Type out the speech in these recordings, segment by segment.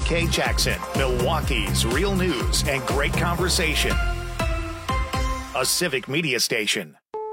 WK Jackson, Milwaukee's real news and great conversation. A Civic Media station.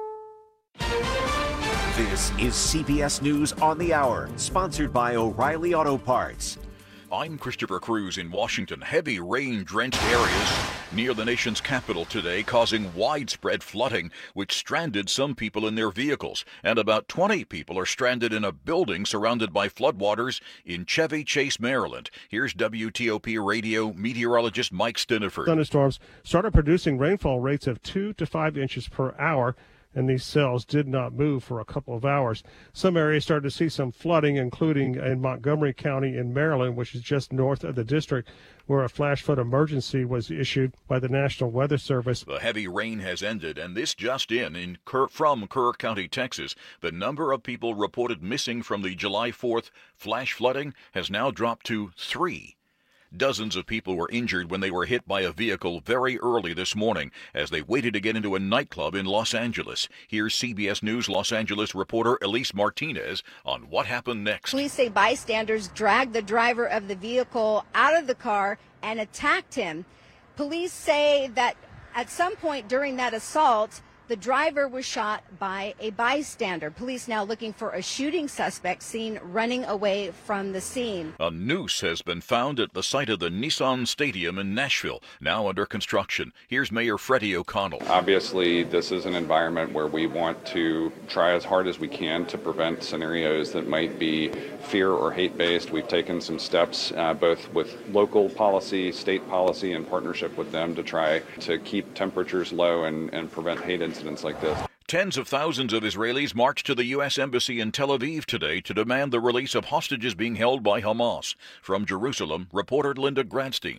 This is CBS News on the Hour, sponsored by O'Reilly Auto Parts. I'm Christopher Cruz in Washington. Heavy rain-drenched areas near the nation's capital today, causing widespread flooding, which stranded some people in their vehicles. And about 20 people are stranded in a building surrounded by floodwaters in Chevy Chase, Maryland. Here's WTOP radio meteorologist Mike Stiniford. Thunderstorms started producing rainfall rates of 2 to 5 inches per hour, and these cells did not move for a couple of hours. Some areas started to see some flooding, including in Montgomery County in Maryland, which is just north of the district, where a flash flood emergency was issued by the National Weather Service. The heavy rain has ended, and this just from Kerr County, Texas. The number of people reported missing from the July 4th flash flooding has now dropped to 3. Dozens of people were injured when they were hit by a vehicle very early this morning as they waited to get into a nightclub in Los Angeles. Here's CBS News Los Angeles reporter Elise Martinez on what happened next. Police say bystanders dragged the driver of the vehicle out of the car and attacked him. Police say that at some point during that assault, the driver was shot by a bystander. Police now looking for a shooting suspect seen running away from the scene. A noose has been found at the site of the Nissan Stadium in Nashville, now under construction. Here's Mayor Freddie O'Connell. Obviously, this is an environment where we want to try as hard as we can to prevent scenarios that might be fear or hate-based. We've taken some steps, both with local policy, state policy, in partnership with them to try to keep temperatures low and prevent hate incidents like this. Tens of thousands of Israelis marched to the U.S. Embassy in Tel Aviv today to demand the release of hostages being held by Hamas. From Jerusalem, reporter Linda Gradstein.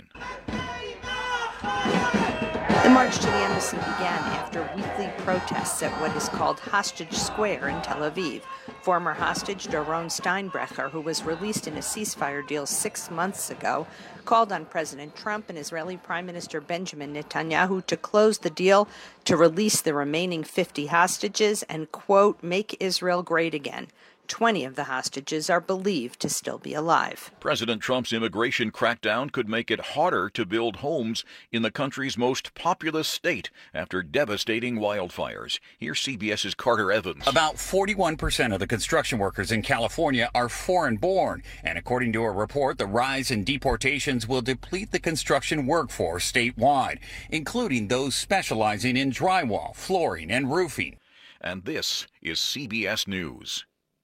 The march to the embassy began after weekly protests at what is called Hostage Square in Tel Aviv. Former hostage Doron Steinbrecher, who was released in a ceasefire deal 6 months ago, called on President Trump and Israeli Prime Minister Benjamin Netanyahu to close the deal to release the remaining 50 hostages and, quote, make Israel great again. 20 of the hostages are believed to still be alive. President Trump's immigration crackdown could make it harder to build homes in the country's most populous state after devastating wildfires. Here's CBS's Carter Evans. About 41% of the construction workers in California are foreign-born, and according to a report, the rise in deportations will deplete the construction workforce statewide, including those specializing in drywall, flooring, and roofing. And this is CBS News.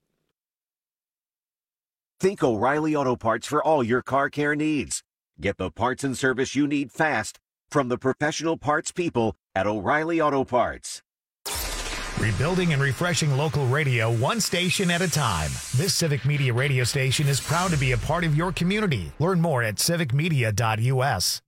Think O'Reilly Auto Parts for all your car care needs. Get the parts and service you need fast from the professional parts people at O'Reilly Auto Parts. Rebuilding and refreshing local radio one station at a time. This Civic Media radio station is proud to be a part of your community. Learn more at civicmedia.us.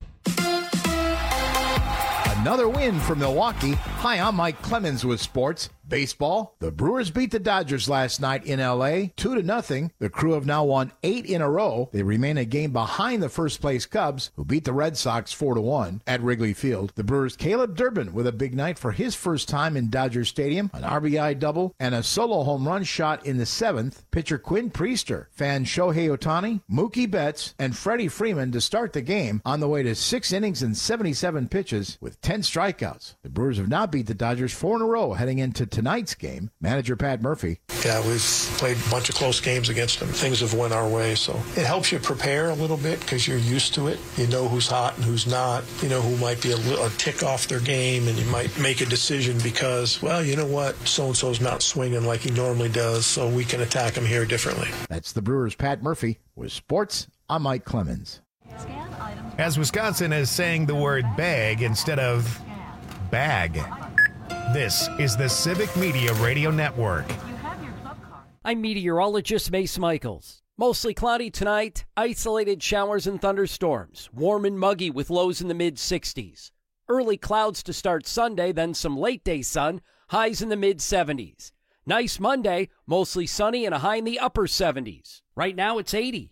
Another win for Milwaukee. Hi, I'm Mike Clemens with sports. Baseball, the Brewers beat the Dodgers last night in L.A. 2-0. The Crew have now won 8 in a row. They remain a game behind the first-place Cubs, who beat the Red Sox 4-1 at Wrigley Field. The Brewers' Caleb Durbin with a big night for his first time in Dodger Stadium, an RBI double, and a solo home run shot in the 7th. Pitcher Quinn Priester, fan Shohei Ohtani, Mookie Betts, and Freddie Freeman to start the game on the way to 6 innings and 77 pitches with 10 strikeouts. The Brewers have now beat the Dodgers 4 in a row heading into tonight's game. Manager Pat Murphy. Yeah, we've played a bunch of close games against them. Things have went our way, so it helps you prepare a little bit because you're used to it. You know who's hot and who's not. You know who might be a tick off their game, and you might make a decision because, well, you know what, so-and-so's not swinging like he normally does, so we can attack him here differently. That's the Brewers' Pat Murphy. With sports, I'm Mike Clemens. As Wisconsin is saying the word bag instead of bag. This is the Civic Media Radio Network. I'm meteorologist Mace Michaels. Mostly cloudy tonight, isolated showers and thunderstorms. Warm and muggy with lows in the mid-60s. Early clouds to start Sunday, then some late-day sun, highs in the mid-70s. Nice Monday, mostly sunny and a high in the upper 70s. Right now it's 80.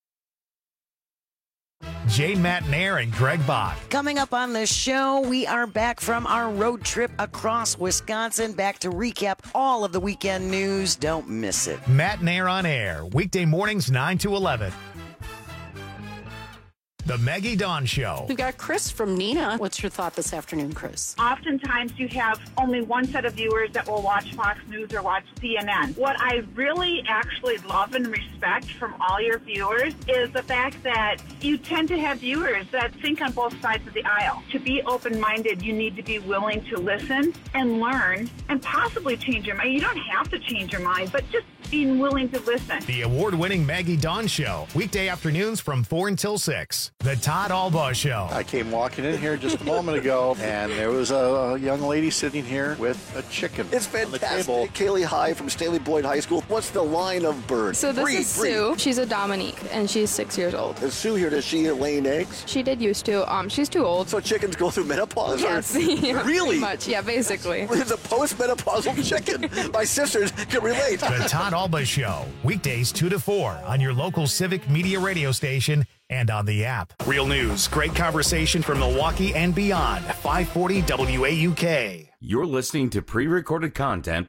Jane Matnair and Greg Bach. Coming up on the show, we are back from our road trip across Wisconsin, back to recap all of the weekend news. Don't miss it. Matnair on air, weekday mornings 9 to 11. The Maggie Dawn Show. We've got Chris from Neenah. What's your thought this afternoon, Chris? Oftentimes you have only one set of viewers that will watch Fox News or watch CNN. What I really actually love and respect from all your viewers is the fact that you tend to have viewers that think on both sides of the aisle. To be open-minded, you need to be willing to listen and learn and possibly change your mind. You don't have to change your mind, but just being willing to listen. The award-winning Maggie Dawn Show, weekday afternoons from 4 until 6. The Todd Albaugh Show. I came walking in here just a moment ago, and there was a young lady sitting here with a chicken. It's fantastic. Kaylee High from Stanley Boyd High School. What's the line of bird? So this is Sue. She's a Dominique, and she's 6 years old. Is Sue here? Does she laying eggs? She did used to. She's too old. So chickens go through menopause? Yes. Yeah, really? Pretty much. Yeah, basically. It's a post-menopausal chicken. My sisters can relate. The Todd Albaugh Show, weekdays 2 to 4 on your local Civic Media radio station and on the app. Real news, great conversation from Milwaukee and beyond. 540 WAUK. You're listening to pre-recorded content.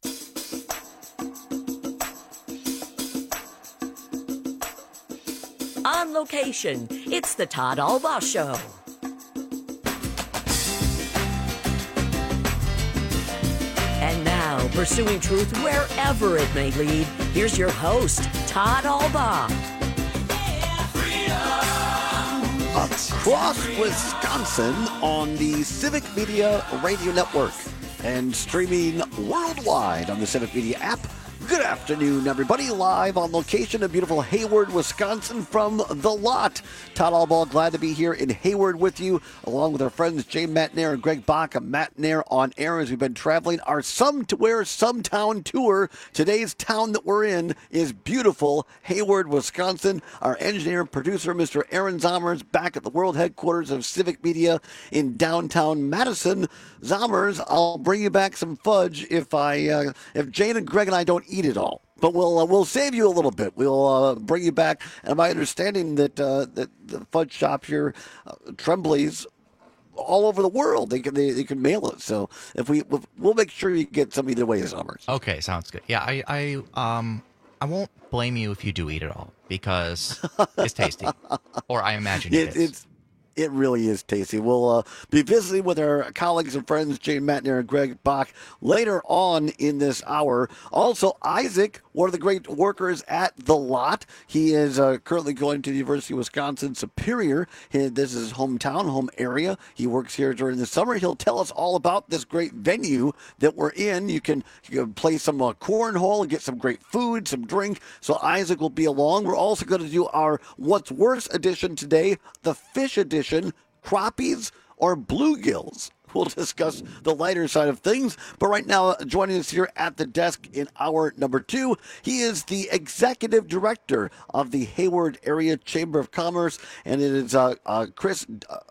On location, it's the Todd Albaugh Show. And now, pursuing truth wherever it may lead, here's your host, Todd Albaugh. Across Wisconsin on the Civic Media Radio Network and streaming worldwide on the Civic Media app. Good afternoon, everybody. Live on location in beautiful Hayward, Wisconsin from The Lot. Todd Albaugh, glad to be here in Hayward with you, along with our friends Jay Matnair and Greg Bach. Matnair on air as we've been traveling our Somewhere, Sometown tour. Today's town that we're in is beautiful Hayward, Wisconsin. Our engineer and producer, Mr. Aaron Zommers, back at the world headquarters of Civic Media in downtown Madison. Zommers, I'll bring you back some fudge if Jane and Greg and I don't eat it all. But we'll save you a little bit. We'll bring you back. And my understanding that the fudge shop here, Tremblay's, all over the world. They can mail it. So we'll make sure you get some either way, Summers. Okay, sounds good. Yeah, I won't blame you if you do eat it all because it's tasty, or I imagine it is. It really is tasty. We'll be visiting with our colleagues and friends, Jane Matnair and Greg Bach, later on in this hour. Also, Isaac, one of the great workers at The Lot. He is currently going to the University of Wisconsin Superior. This is his hometown, home area. He works here during the summer. He'll tell us all about this great venue that we're in. You can play some cornhole and get some great food, some drink. So Isaac will be along. We're also going to do our What's Worse edition today, the fish edition. Crappies or bluegills. We'll discuss the lighter side of things. But right now, joining us here at the desk in hour number 2, he is the executive director of the Hayward Area Chamber of Commerce, and it is Chris.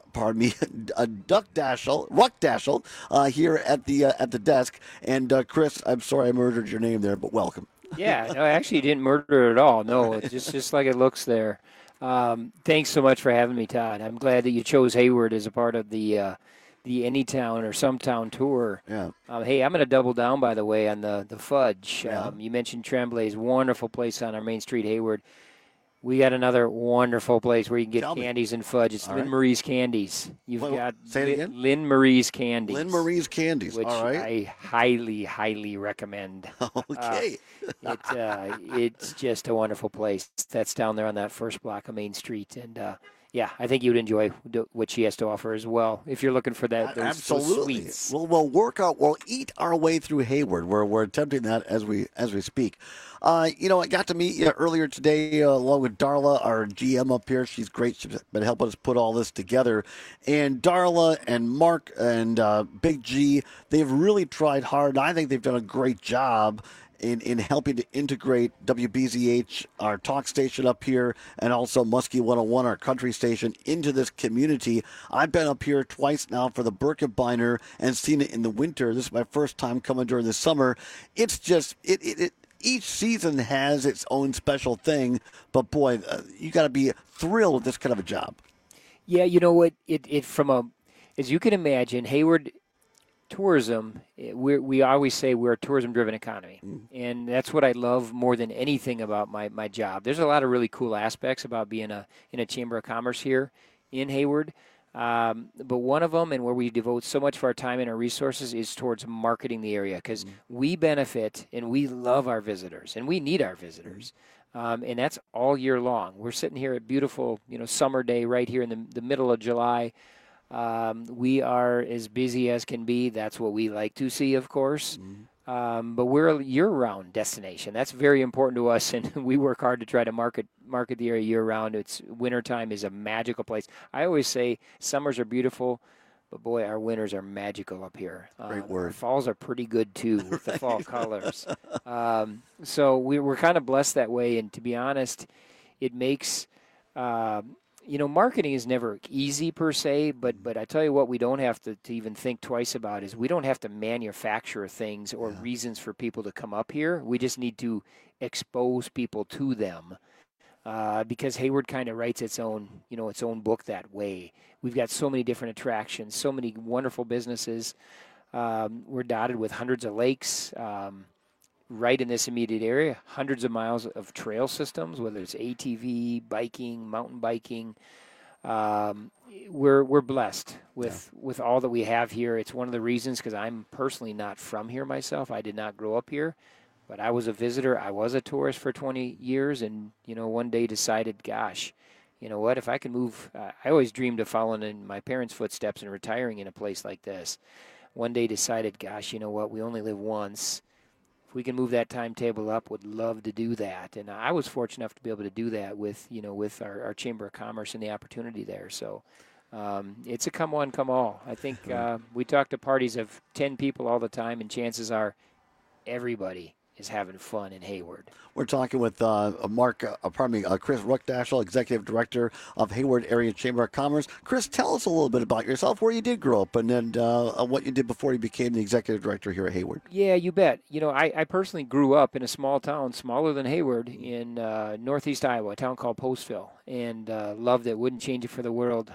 Ruckdaschel here at the desk. And Chris, I'm sorry I murdered your name there, but welcome. Yeah, no, actually, you didn't murder it at all. No, it's just like it looks there. Thanks so much for having me, Todd. I'm glad that you chose Hayward as a part of the Anytown or Sometown tour. Yeah. Hey, I'm going to double down, by the way, on the fudge. Yeah. You mentioned Tremblay's wonderful place on our Main Street, Hayward. We got another wonderful place where you can get candies and fudge. It's Lynn Marie's Candies. Say it again? Lynn Marie's Candies. Lynn Marie's Candies. Which all right. I highly, highly recommend. Okay. It's just a wonderful place. That's down there on that first block of Main Street. And, yeah, I think you'd enjoy what she has to offer as well if you're looking for that. Those sweets. We'll eat our way through Hayward. We're attempting that as we speak. I got to meet you earlier today along with Darla, our GM up here. She's great. She's been helping us put all this together. And Darla and Mark and Big G, they've really tried hard. I think they've done a great job in helping to integrate WBZH, our talk station up here, and also Muskie 101, our country station, into this community. I've been up here twice now for the Birkebeiner and seen it in the winter. This is my first time coming during the summer. It's just, each season has its own special thing, but boy, you got to be thrilled with this kind of a job. Yeah, you know what? As you can imagine, Hayward tourism, we always say we're a tourism-driven economy, and that's what I love more than anything about my job. There's a lot of really cool aspects about being in a Chamber of Commerce here in Hayward, but one of them, and where we devote so much of our time and our resources, is towards marketing the area, because we benefit and we love our visitors, and we need our visitors. And that's all year long. We're sitting here at beautiful, summer day right here in the middle of July. We are as busy as can be. That's what we like to see, of course. But we're a year-round destination. That's very important to us, and we work hard to try to market the area year-round. Wintertime is a magical place. I always say summers are beautiful, but boy, our winters are magical up here. Great word. Our falls are pretty good too with the fall colors. So we're kind of blessed that way. And to be honest, it makes marketing is never easy per se. But I tell you what, we don't have to even think twice about is we don't have to manufacture things or reasons for people to come up here. We just need to expose people to them. Because Hayward kind of writes its own book that way. We've got so many different attractions, so many wonderful businesses. We're dotted with hundreds of lakes right in this immediate area, hundreds of miles of trail systems, whether it's ATV, biking, mountain biking. We're blessed with all that we have here. It's one of the reasons, because I'm personally not from here myself. I did not grow up here. But I was a visitor. I was a tourist for 20 years, and, one day decided, gosh, you know what, if I can move, I always dreamed of following in my parents' footsteps and retiring in a place like this. One day decided, gosh, you know what, we only live once. If we can move that timetable up, would love to do that. And I was fortunate enough to be able to do that with our Chamber of Commerce and the opportunity there. So it's a come one, come all. I think we talk to parties of 10 people all the time, and chances are everybody is having fun in Hayward. We're talking with Chris Ruckdaschel, Executive Director of Hayward Area Chamber of Commerce. Chris, tell us a little bit about yourself, where you did grow up, and then what you did before you became the Executive Director here at Hayward. Yeah, you bet. I personally grew up in a small town, smaller than Hayward, in northeast Iowa, a town called Postville, and loved it. Wouldn't change it for the world.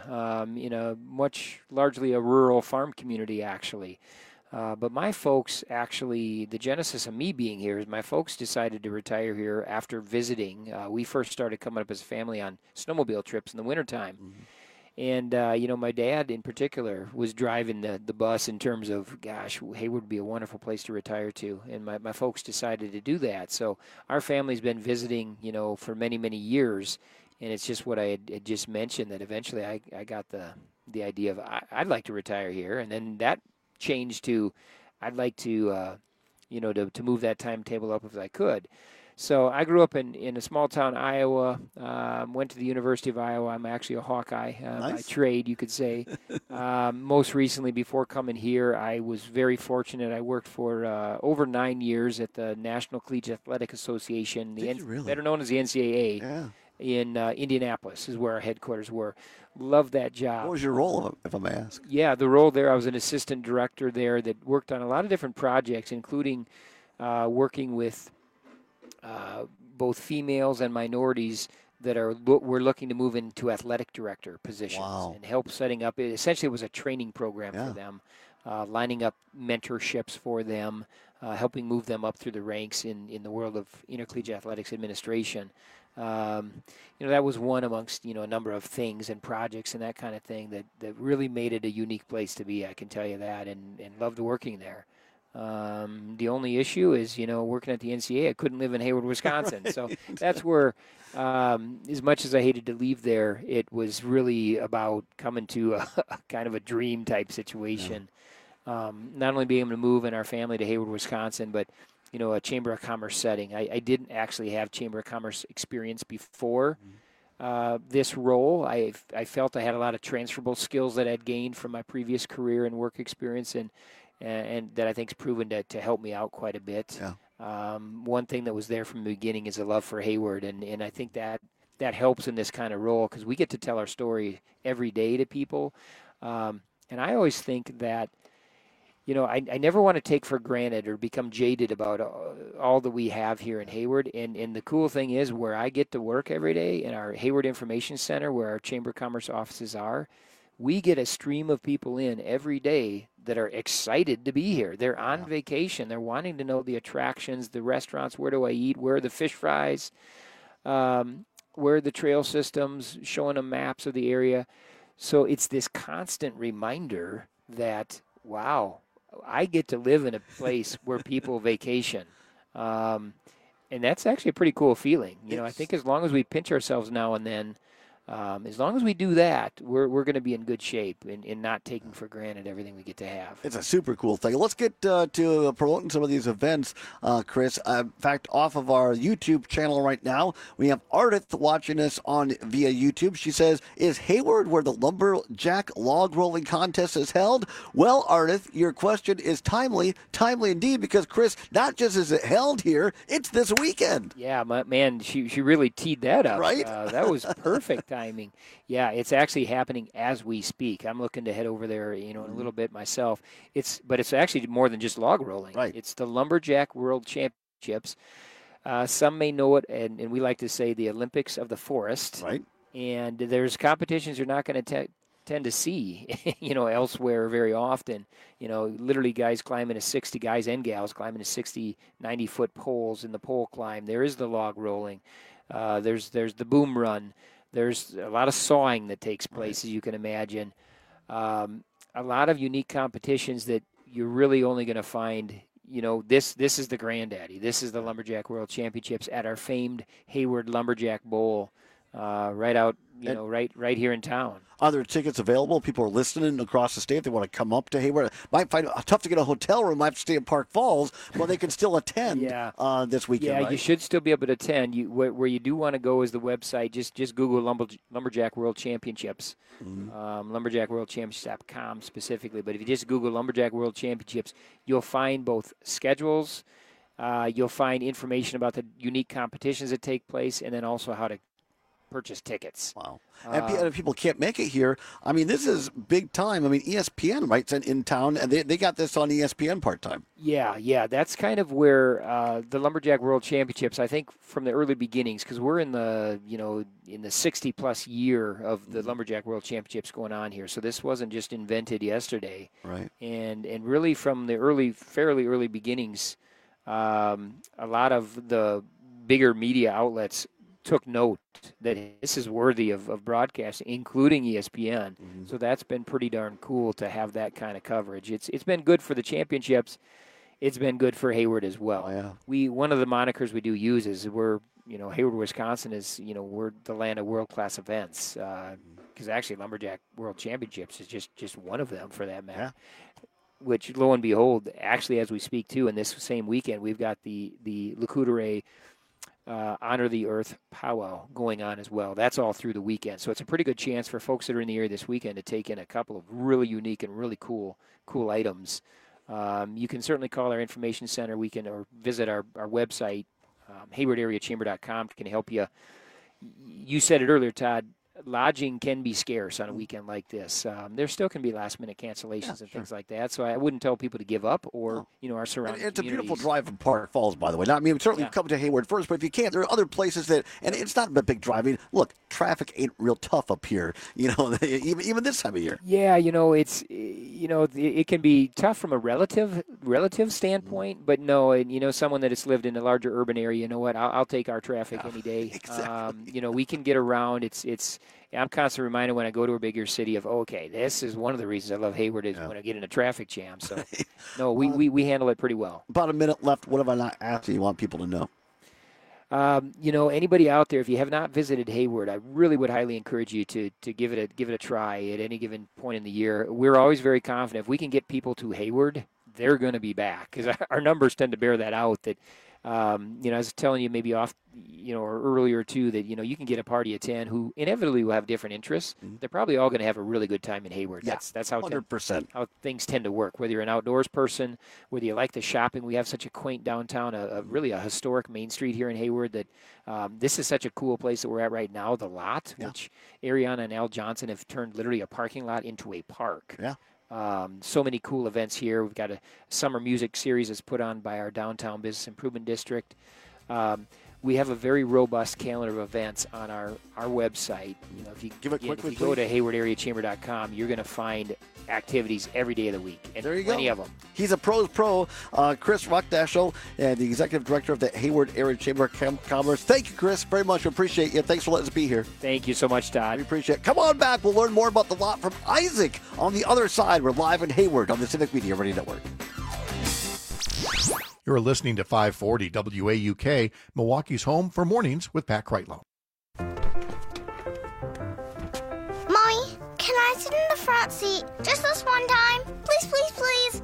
Largely a rural farm community, actually. But my folks actually, the genesis of me being here is my folks decided to retire here after visiting. We first started coming up as a family on snowmobile trips in the wintertime. And, my dad in particular was driving the bus in terms of, gosh, Hayward would be a wonderful place to retire to. And my folks decided to do that. So our family's been visiting, for many, many years. And it's just what I had just mentioned, that eventually I got the idea of I'd like to retire here. And then that changed to I'd like to move that timetable up if I could. So I grew up in a small town, Iowa, went to the University of Iowa. I'm actually a Hawkeye by trade, you could say. Most recently, before coming here, I was very fortunate. I worked for over 9 years at the National Collegiate Athletic Association, better known as the NCAA, in Indianapolis is where our headquarters were. Loved that job. What was your role, if I may ask? Yeah, the role there, I was an assistant director there that worked on a lot of different projects, including working with both females and minorities that were looking to move into athletic director positions and help setting up. Essentially, it was a training program for them, lining up mentorships for them, helping move them up through the ranks in the world of intercollegiate athletics administration. That was one amongst, a number of things and projects and that kind of thing that really made it a unique place to be, I can tell you that, and loved working there. The only issue is, working at the NCAA, I couldn't live in Hayward, Wisconsin. Right. So that's where, as much as I hated to leave there, it was really about coming to a kind of a dream type situation. Yeah. Not only being able to move in our family to Hayward, Wisconsin, but a Chamber of Commerce setting. I didn't actually have Chamber of Commerce experience before this role. I felt I had a lot of transferable skills that I'd gained from my previous career and work experience, and that I think's proven to help me out quite a bit. Yeah. One thing that was there from the beginning is a love for Hayward, and I think that helps in this kind of role because we get to tell our story every day to people. And I always think that, I never want to take for granted or become jaded about all that we have here in Hayward. And the cool thing is where I get to work every day in our Hayward Information Center where our Chamber of Commerce offices are, we get a stream of people in every day that are excited to be here. They're on vacation. They're wanting to know the attractions, the restaurants, where do I eat, where are the fish fries, where are the trail systems, showing them maps of the area. So it's this constant reminder that, wow, I get to live in a place where people vacation. And that's actually a pretty cool feeling. I think as long as we pinch ourselves now and then, as long as we do that, we're going to be in good shape in not taking for granted everything we get to have. It's a super cool thing. Let's get to promoting some of these events, Chris. In fact, off of our YouTube channel right now, we have Ardith watching us via YouTube. She says, is Hayward where the Lumberjack log rolling contest is held? Well, Ardith, your question is timely indeed, because, Chris, not just is it held here, it's this weekend. Yeah, man, she really teed that up. Right? That was perfect timing. Yeah, it's actually happening as we speak. I'm looking to head over there, in a little bit myself. But it's actually more than just log rolling. Right. It's the Lumberjack World Championships. Some may know it, and we like to say the Olympics of the Forest. Right. And there's competitions you're not going to tend to see, elsewhere very often. Literally guys and gals climbing to 60, 90-foot poles in the pole climb. There is the log rolling. There's the boom run. There's a lot of sawing that takes place, as you can imagine. A lot of unique competitions that you're really only going to find, this is the granddaddy. This is the Lumberjack World Championships at our famed Hayward Lumberjack Bowl, right out, right here in town. Are there tickets available? People are listening across the state. They want to come up to Hayward. Might find it tough to get a hotel room. Might have to stay in Park Falls, but they can still attend this weekend. Yeah, right? You should still be able to attend. Where you do want to go is the website. Just Google Lumberjack World Championships, lumberjackworldchampionships.com specifically. But if you just Google Lumberjack World Championships, you'll find both schedules, you'll find information about the unique competitions that take place, and then also how to purchase tickets. Wow. And if people can't make it here, this is big time. ESPN, right, in town, and they got this on ESPN part-time. Yeah, that's kind of where the Lumberjack World Championships, I think from the early beginnings, because we're in the 60-plus year of the Lumberjack World Championships going on here, so this wasn't just invented yesterday. Right. And really from the fairly early beginnings, a lot of the bigger media outlets took note that this is worthy of broadcasting, including ESPN. Mm-hmm. So that's been pretty darn cool to have that kind of coverage. It's been good for the championships. It's been good for Hayward as well. Oh, yeah. One of the monikers we do use is Hayward, Wisconsin is, we're the land of world-class events. Because actually Lumberjack World Championships is just one of them for that matter. Yeah. Which, lo and behold, actually as we speak too, in this same weekend, we've got the Le Coudray Honor the Earth powwow going on as well. That's all through the weekend. So it's a pretty good chance for folks that are in the area this weekend to take in a couple of really unique and really cool items. You can certainly call our information center. Or visit our website, haywardareachamber.com, can help you. You said it earlier, Todd. Lodging can be scarce on a weekend like this. There still can be last-minute cancellations and things like that. So I wouldn't tell people to give up or, our surrounding It's a beautiful communities. drive from Park Falls, by the way. Certainly come to Hayward first, but if you can't, there are other places and it's not a big drive. Look, traffic ain't real tough up here, even this time of year. Yeah, it's, it can be tough from a relative standpoint, but no, someone that has lived in a larger urban area, I'll take our traffic any day. Exactly. We can get around. I'm constantly reminded when I go to a bigger city of, this is one of the reasons I love Hayward is when I get in a traffic jam. So, no, we handle it pretty well. About a minute left. What have I not asked you want people to know? Anybody out there, if you have not visited Hayward, I really would highly encourage you to give it a try at any given point in the year. We're always very confident if we can get people to Hayward, they're going to be back because our numbers tend to bear that out. That I was telling you maybe off, or earlier too, that you can get a party of 10 who inevitably will have different interests. Mm-hmm. They're probably all going to have a really good time in Hayward. Yeah, that's how 100%. How things tend to work. Whether you're an outdoors person, whether you like the shopping, we have such a quaint downtown, really a historic main street here in Hayward. That this is such a cool place that we're at right now. The Lot, which Ariana and Al Johnson have turned literally a parking lot into a park. Yeah. So many cool events here. We've got a summer music series that's put on by our downtown business improvement district. we have a very robust calendar of events on our website. You know, if you Give it quickly, if you go to haywardareachamber.com, you're going to find activities every day of the week, and there you plenty go. of them. He's a pro's pro, Chris Rockdashel, and the executive director of the Hayward Area Chamber of Commerce. Thank you, Chris, very much. We appreciate you. Thanks for letting us be here. Thank you so much, Todd. We appreciate it. Come on back. We'll learn more about the lot from Isaac on the other side. We're live in Hayward on the Civic Media Radio Network. You're listening to 540 WAUK, Milwaukee's home for mornings with Pat Kreitlow. Mommy, can I sit in the front seat just this one time? Please, please, please.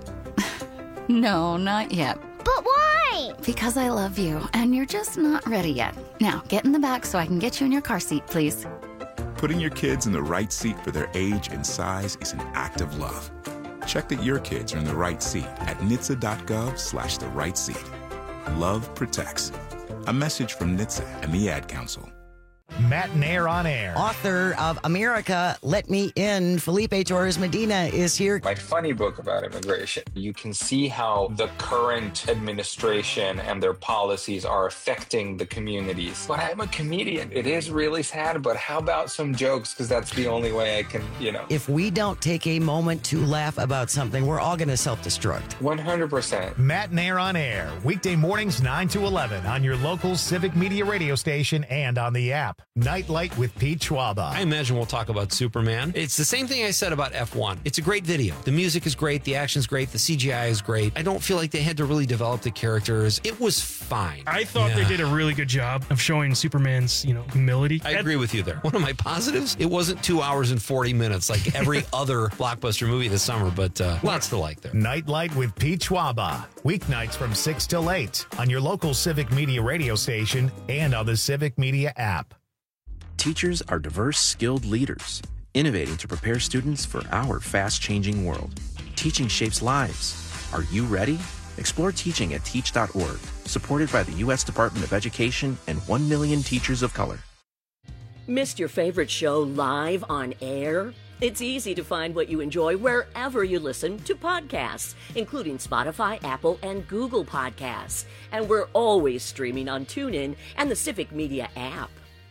No, not yet. But why? Because I love you, and you're just not ready yet. Now, get in the back so I can get you in your car seat, please. Putting your kids in the right seat for their age and size is an act of love. Check that your kids are in the right seat at NHTSA.gov/the right seat. Love protects. A message from NHTSA and the Ad Council. Matt Nair on air. Author of America, Let Me In, Felipe Torres Medina is here. My funny book about immigration. You can see how the current administration and their policies are affecting the communities. But I'm a comedian. It is really sad, but how about some jokes? Because that's the only way I can, If we don't take a moment to laugh about something, we're all going to self-destruct. 100%. Matt Nair on air. Weekday mornings 9 to 11 on your local Civic Media radio station and on the app. Nightlight with Pete Schwaba. I imagine we'll talk about Superman. It's the same thing I said about F1. It's a great video. The music is great. The action's great. The CGI is great. I don't feel like they had to really develop the characters. It was fine. I thought they did a really good job of showing Superman's, humility. I agree with you there. One of my positives, it wasn't 2 hours and 40 minutes like every other blockbuster movie this summer, but lots to like there. Nightlight with Pete Schwaba. Weeknights from 6 till 8 on your local Civic Media radio station and on the Civic Media app. Teachers are diverse, skilled leaders, innovating to prepare students for our fast-changing world. Teaching shapes lives. Are you ready? Explore teaching at teach.org, supported by the U.S. Department of Education and 1 million teachers of color. Missed your favorite show live on air? It's easy to find what you enjoy wherever you listen to podcasts, including Spotify, Apple, and Google Podcasts. And we're always streaming on TuneIn and the Civic Media app.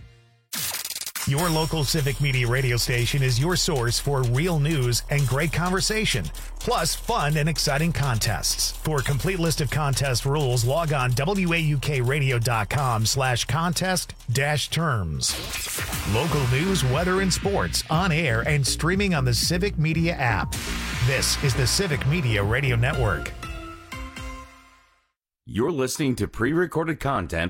Your local Civic Media radio station is your source for real news and great conversation, plus fun and exciting contests. For a complete list of contest rules, log on waukradio.com/contest-terms. Local news, weather, and sports on air and streaming on the Civic Media app. This is the Civic Media Radio Network. You're listening to pre-recorded content.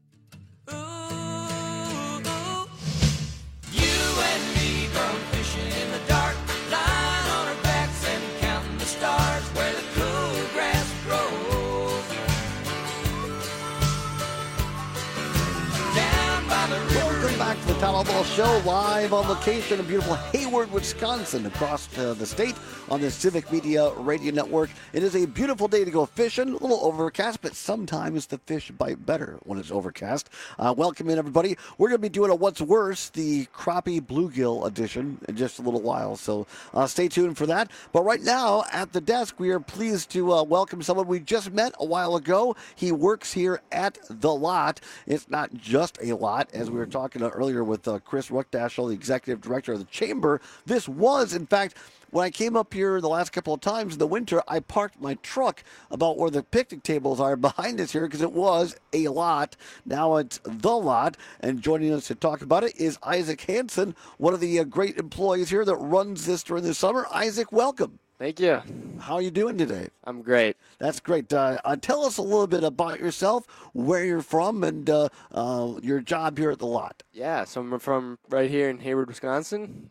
Back to the Town Hall Show, live on location in beautiful Hayward, Wisconsin, across the state on the Civic Media Radio Network. It is a beautiful day to go fishing, a little overcast, but sometimes the fish bite better when it's overcast. Welcome in, everybody. We're going to be doing a What's Worse, the crappie bluegill edition, in just a little while, so stay tuned for that. But right now, at the desk, we are pleased to welcome someone we just met a while ago. He works here at The Lot. It's not just a lot, as we were talking earlier with Chris Rockdashel, the executive director of the chamber. This was, in fact, when I came up here the last couple of times in the winter, I parked my truck about where the picnic tables are behind us here because it was a lot. Now it's The Lot, and joining us to talk about it is Isaac Hansen, one of the great employees here that runs this during the summer. Isaac, welcome. Thank you. How are you doing today? I'm great. That's great. Tell us a little bit about yourself, where you're from, and your job here at The Lot. Yeah, so I'm from right here in Hayward, Wisconsin.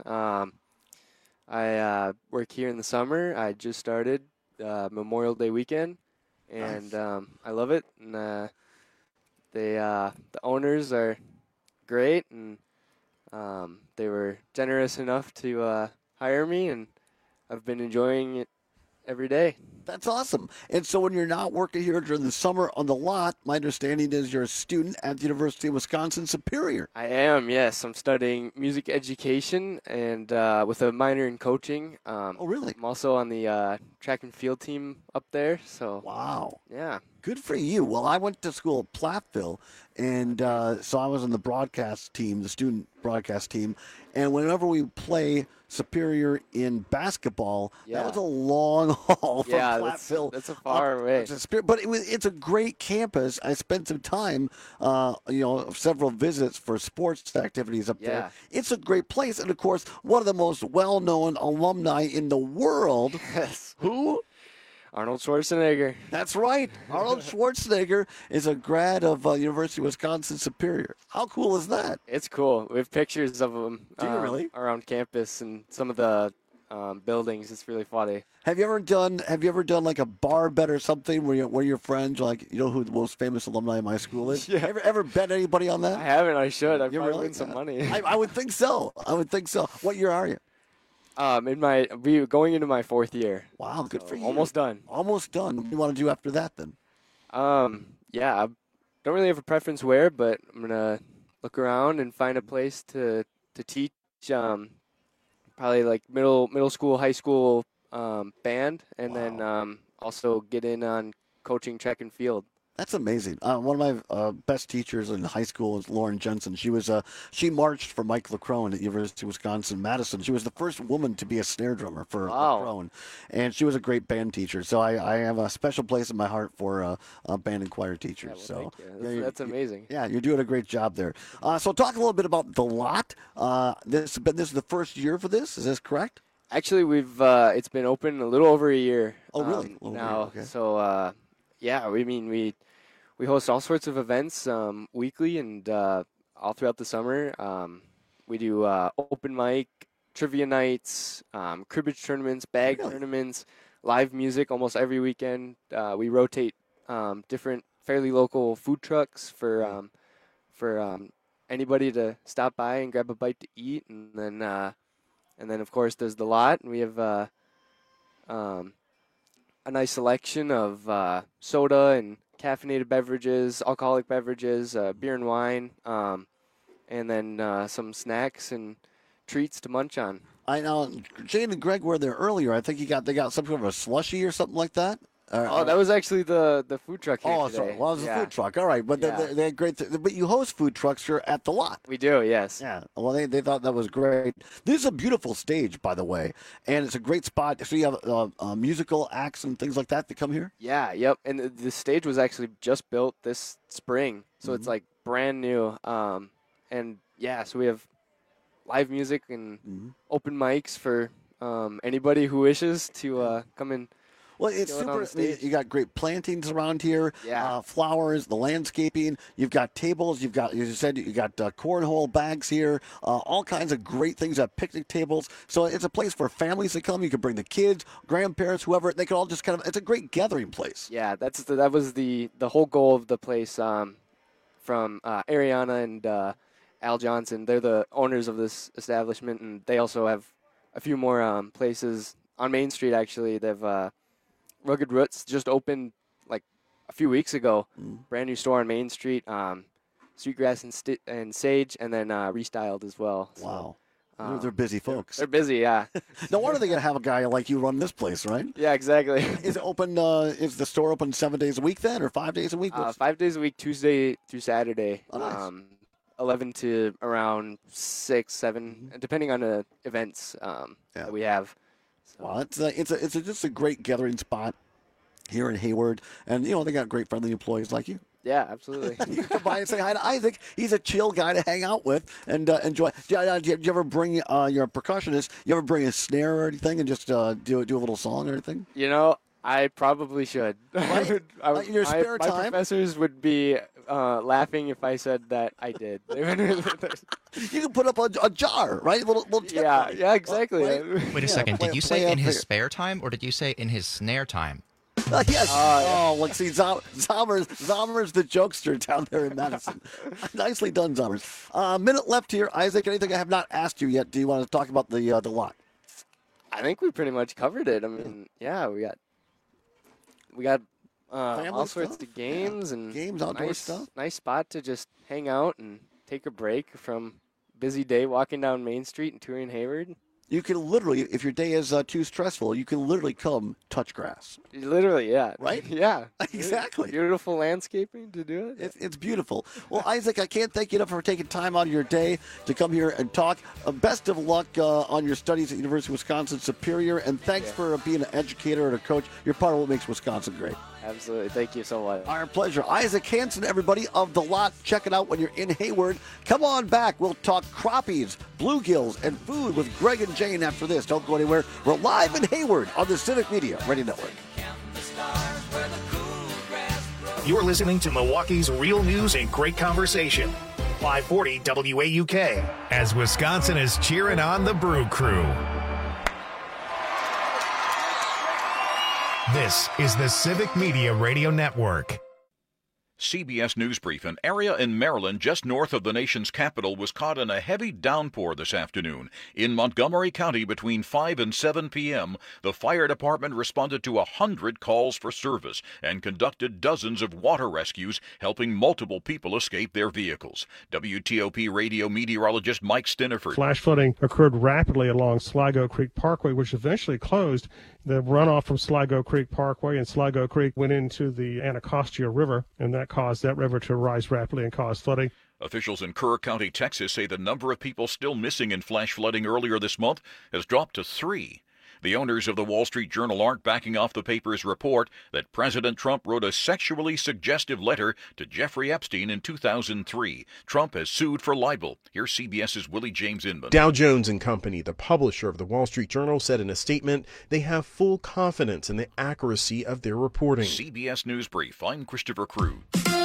I work here in the summer. I just started Memorial Day weekend, and nice. I love it. And the owners are great, and they were generous enough to hire me, and I've been enjoying it every day. That's awesome. And so when you're not working here during the summer on The Lot, my understanding is you're a student at the University of Wisconsin Superior. I am, yes. I'm studying music education and with a minor in coaching. Oh, really? I'm also on the track and field team up there. So wow. Yeah. Good for you. Well, I went to school at Platteville, and so I was on the broadcast team, the student broadcast team. And whenever we play Superior in basketball, that was a long haul from Platteville. That's a far way. But it's a great campus. I spent some time, several visits for sports activities up there. It's a great place. And, of course, one of the most well-known alumni in the world. Yes. Who? Arnold Schwarzenegger. That's right. Arnold Schwarzenegger is a grad of University of Wisconsin Superior. How cool is that? It's cool. We have pictures of him around campus and some of the buildings. It's really funny. Have you ever done like a bar bet or something where your friends like, you know who the most famous alumni of my school is? Yeah. Ever bet anybody on that? I haven't. I should. I've probably really? win some money. I would think so. What year are you? Going into my 4th year. Wow, good for you. Almost done. Almost done. What do you want to do after that then? I don't really have a preference where, but I'm gonna look around and find a place to teach. Probably like middle school, high school band, and then also get in on coaching track and field. That's amazing. One of my best teachers in high school is Lauren Jensen. She marched for Mike LeCrone at University of Wisconsin-Madison. She was the first woman to be a snare drummer for LeCrone, and she was a great band teacher. So I have a special place in my heart for band and choir teachers. Thank you. That's amazing. You're doing a great job there. So talk a little bit about The Lot. This is the first year for this. Is this correct? Actually, we've it's been open a little over a year. Oh, really? Now, okay. So we host all sorts of events weekly and all throughout the summer. We do open mic, trivia nights, cribbage tournaments, bag tournaments, live music almost every weekend. We rotate different fairly local food trucks for anybody to stop by and grab a bite to eat, and then of course there's The Lot, and we have a nice selection of soda and caffeinated beverages, alcoholic beverages, beer and wine, and then some snacks and treats to munch on. I know Jane and Greg were there earlier. I think they got some kind of a slushie or something like that. That was actually the food truck here today. Sorry. Well, it was a food truck. All right, but they had great. But you host food trucks here at The Lot. We do, yes. Yeah. Well, they thought that was great. This is a beautiful stage, by the way, and it's a great spot. So you have musical acts and things like that come here. Yeah. Yep. And the stage was actually just built this spring, so it's like brand new. So we have live music and open mics for anybody who wishes to come in. Well, it's super. You got great plantings around here. Yeah. Flowers, the landscaping. You've got tables. You've got, as you said, you got cornhole bags here. All kinds of great things. You have picnic tables. So it's a place for families to come. You can bring the kids, grandparents, whoever. They can all just kind of. It's a great gathering place. Yeah, that was the whole goal of the place. From Ariana and Al Johnson. They're the owners of this establishment, and they also have a few more places on Main Street. Actually, they've. Rugged Roots just opened like a few weeks ago. Brand new store on Main Street, Sweetgrass and Sage, and then restyled as well. Wow. They're busy folks. They're busy, yeah. No wonder they got to have a guy like you run this place, right? Yeah, exactly. Is it open? Is the store open 7 days a week then, or 5 days a week? 5 days a week, Tuesday through Saturday. Oh, nice. 11 to around 6, 7, depending on the events that we have. Well, it's just a great gathering spot here in Hayward, and they got great friendly employees like you. Yeah, absolutely. You can come by and say hi to Isaac. He's a chill guy to hang out with and enjoy. Do you ever bring your percussionist? You ever bring a snare or anything and just do a little song or anything? I probably should. Right? In your spare time? My professors would be laughing if I said that I did. You can put up a jar, right? Little yeah, exactly. Right? Wait a second. Did you say in his spare time, or did you say in his snare time? Yes. Look, see, Zommers the jokester down there in Madison. Nicely done, Zommers. Minute left here. Isaac, anything I have not asked you yet? Do you want to talk about the Lot? I think we pretty much covered it. I mean, we got all sorts of games and games, outdoor stuff. Nice spot to just hang out and take a break from busy day walking down Main Street and touring Hayward. You can literally, if your day is too stressful, you can literally come touch grass. Literally, yeah. Right? Yeah. Exactly. Beautiful landscaping to do it. It's beautiful. Well, Isaac, I can't thank you enough for taking time out of your day to come here and talk. Best of luck on your studies at University of Wisconsin Superior, and thanks for being an educator and a coach. You're part of what makes Wisconsin great. Absolutely. Thank you so much. Our pleasure. Isaac Hansen, everybody, of The Lot. Check it out when you're in Hayward. Come on back. We'll talk crappies, bluegills, and food with Greg and Jane after this. Don't go anywhere. We're live in Hayward on the Civic Media Radio Network. You're listening to Milwaukee's real news and great conversation. 540 WAUK. As Wisconsin is cheering on the Brew Crew. This is the Civic Media Radio Network. CBS News Brief. An area in Maryland just north of the nation's capital was caught in a heavy downpour this afternoon. In Montgomery County between 5 and 7 p.m., the fire department responded to 100 calls for service and conducted dozens of water rescues, helping multiple people escape their vehicles. WTOP radio meteorologist Mike Stiniford. Flash flooding occurred rapidly along Sligo Creek Parkway, which eventually closed. The runoff from Sligo Creek Parkway and Sligo Creek went into the Anacostia River, and that caused that river to rise rapidly and cause flooding. Officials in Kerr County, Texas, say the number of people still missing in flash flooding earlier this month has dropped to 3. The owners of the Wall Street Journal aren't backing off the paper's report that President Trump wrote a sexually suggestive letter to Jeffrey Epstein in 2003. Trump has sued for libel. Here's CBS's Willie James Inman. Dow Jones & Company, the publisher of the Wall Street Journal, said in a statement they have full confidence in the accuracy of their reporting. CBS News Brief. I'm Christopher Cruz.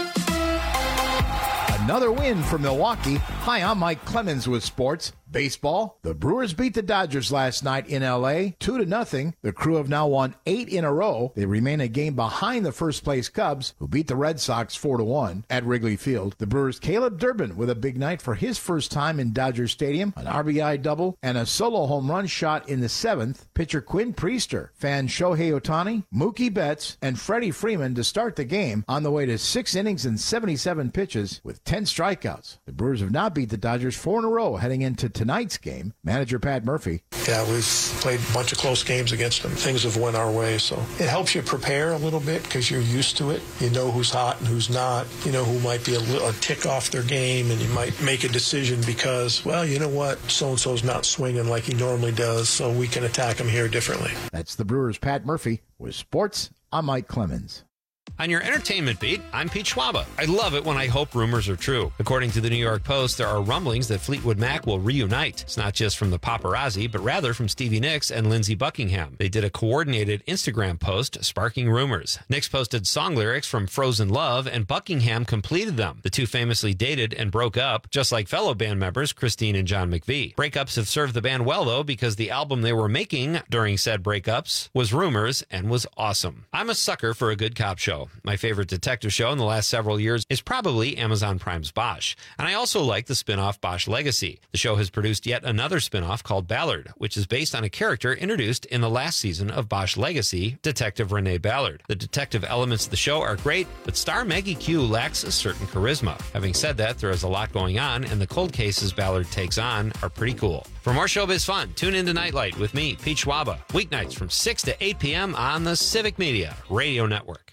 Another win for Milwaukee. Hi, I'm Mike Clemens with sports. Baseball. The Brewers beat the Dodgers last night in L.A. 2-0. The Crew have now won 8 in a row. They remain a game behind the first-place Cubs, who beat the Red Sox 4-1 at Wrigley Field. The Brewers' Caleb Durbin with a big night for his first time in Dodger Stadium, an RBI double, and a solo home run shot in the 7th. Pitcher Quinn Priester fanned Shohei Ohtani, Mookie Betts, and Freddie Freeman to start the game on the way to 6 innings and 77 pitches with 10 strikeouts. The Brewers have now beat the Dodgers 4 in a row heading into tonight's game. Manager Pat Murphy. Yeah, we've played a bunch of close games against them. Things have went our way, so it helps you prepare a little bit because you're used to it. You know who's hot and who's not. You know who might be a tick off their game, and you might make a decision because, well, you know what, so-and-so's not swinging like he normally does, so we can attack him here differently. That's the Brewers' Pat Murphy. With sports, I'm Mike Clemens. On your entertainment beat, I'm Pete Schwaba. I love it when I hope rumors are true. According to the New York Post, there are rumblings that Fleetwood Mac will reunite. It's not just from the paparazzi, but rather from Stevie Nicks and Lindsey Buckingham. They did a coordinated Instagram post sparking rumors. Nicks posted song lyrics from Frozen Love, and Buckingham completed them. The two famously dated and broke up, just like fellow band members Christine and John McVie. Breakups have served the band well, though, because the album they were making during said breakups was Rumors and was awesome. I'm a sucker for a good cop show. My favorite detective show in the last several years is probably Amazon Prime's Bosch. And I also like the spin-off Bosch Legacy. The show has produced yet another spin-off called Ballard, which is based on a character introduced in the last season of Bosch Legacy, Detective Renee Ballard. The detective elements of the show are great, but star Maggie Q lacks a certain charisma. Having said that, there is a lot going on, and the cold cases Ballard takes on are pretty cool. For more showbiz fun, tune into Nightlight with me, Pete Schwaba, weeknights from 6 to 8 p.m. on the Civic Media Radio Network.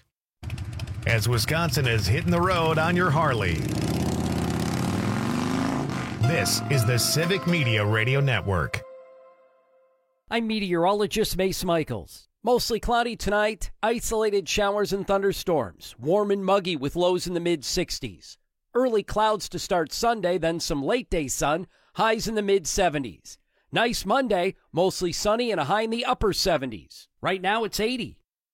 As Wisconsin is hitting the road on your Harley. This is the Civic Media Radio Network. I'm meteorologist Mace Michaels. Mostly cloudy tonight, isolated showers and thunderstorms. Warm and muggy with lows in the mid-60s. Early clouds to start Sunday, then some late-day sun, highs in the mid-70s. Nice Monday, mostly sunny and a high in the upper 70s. Right now it's 80.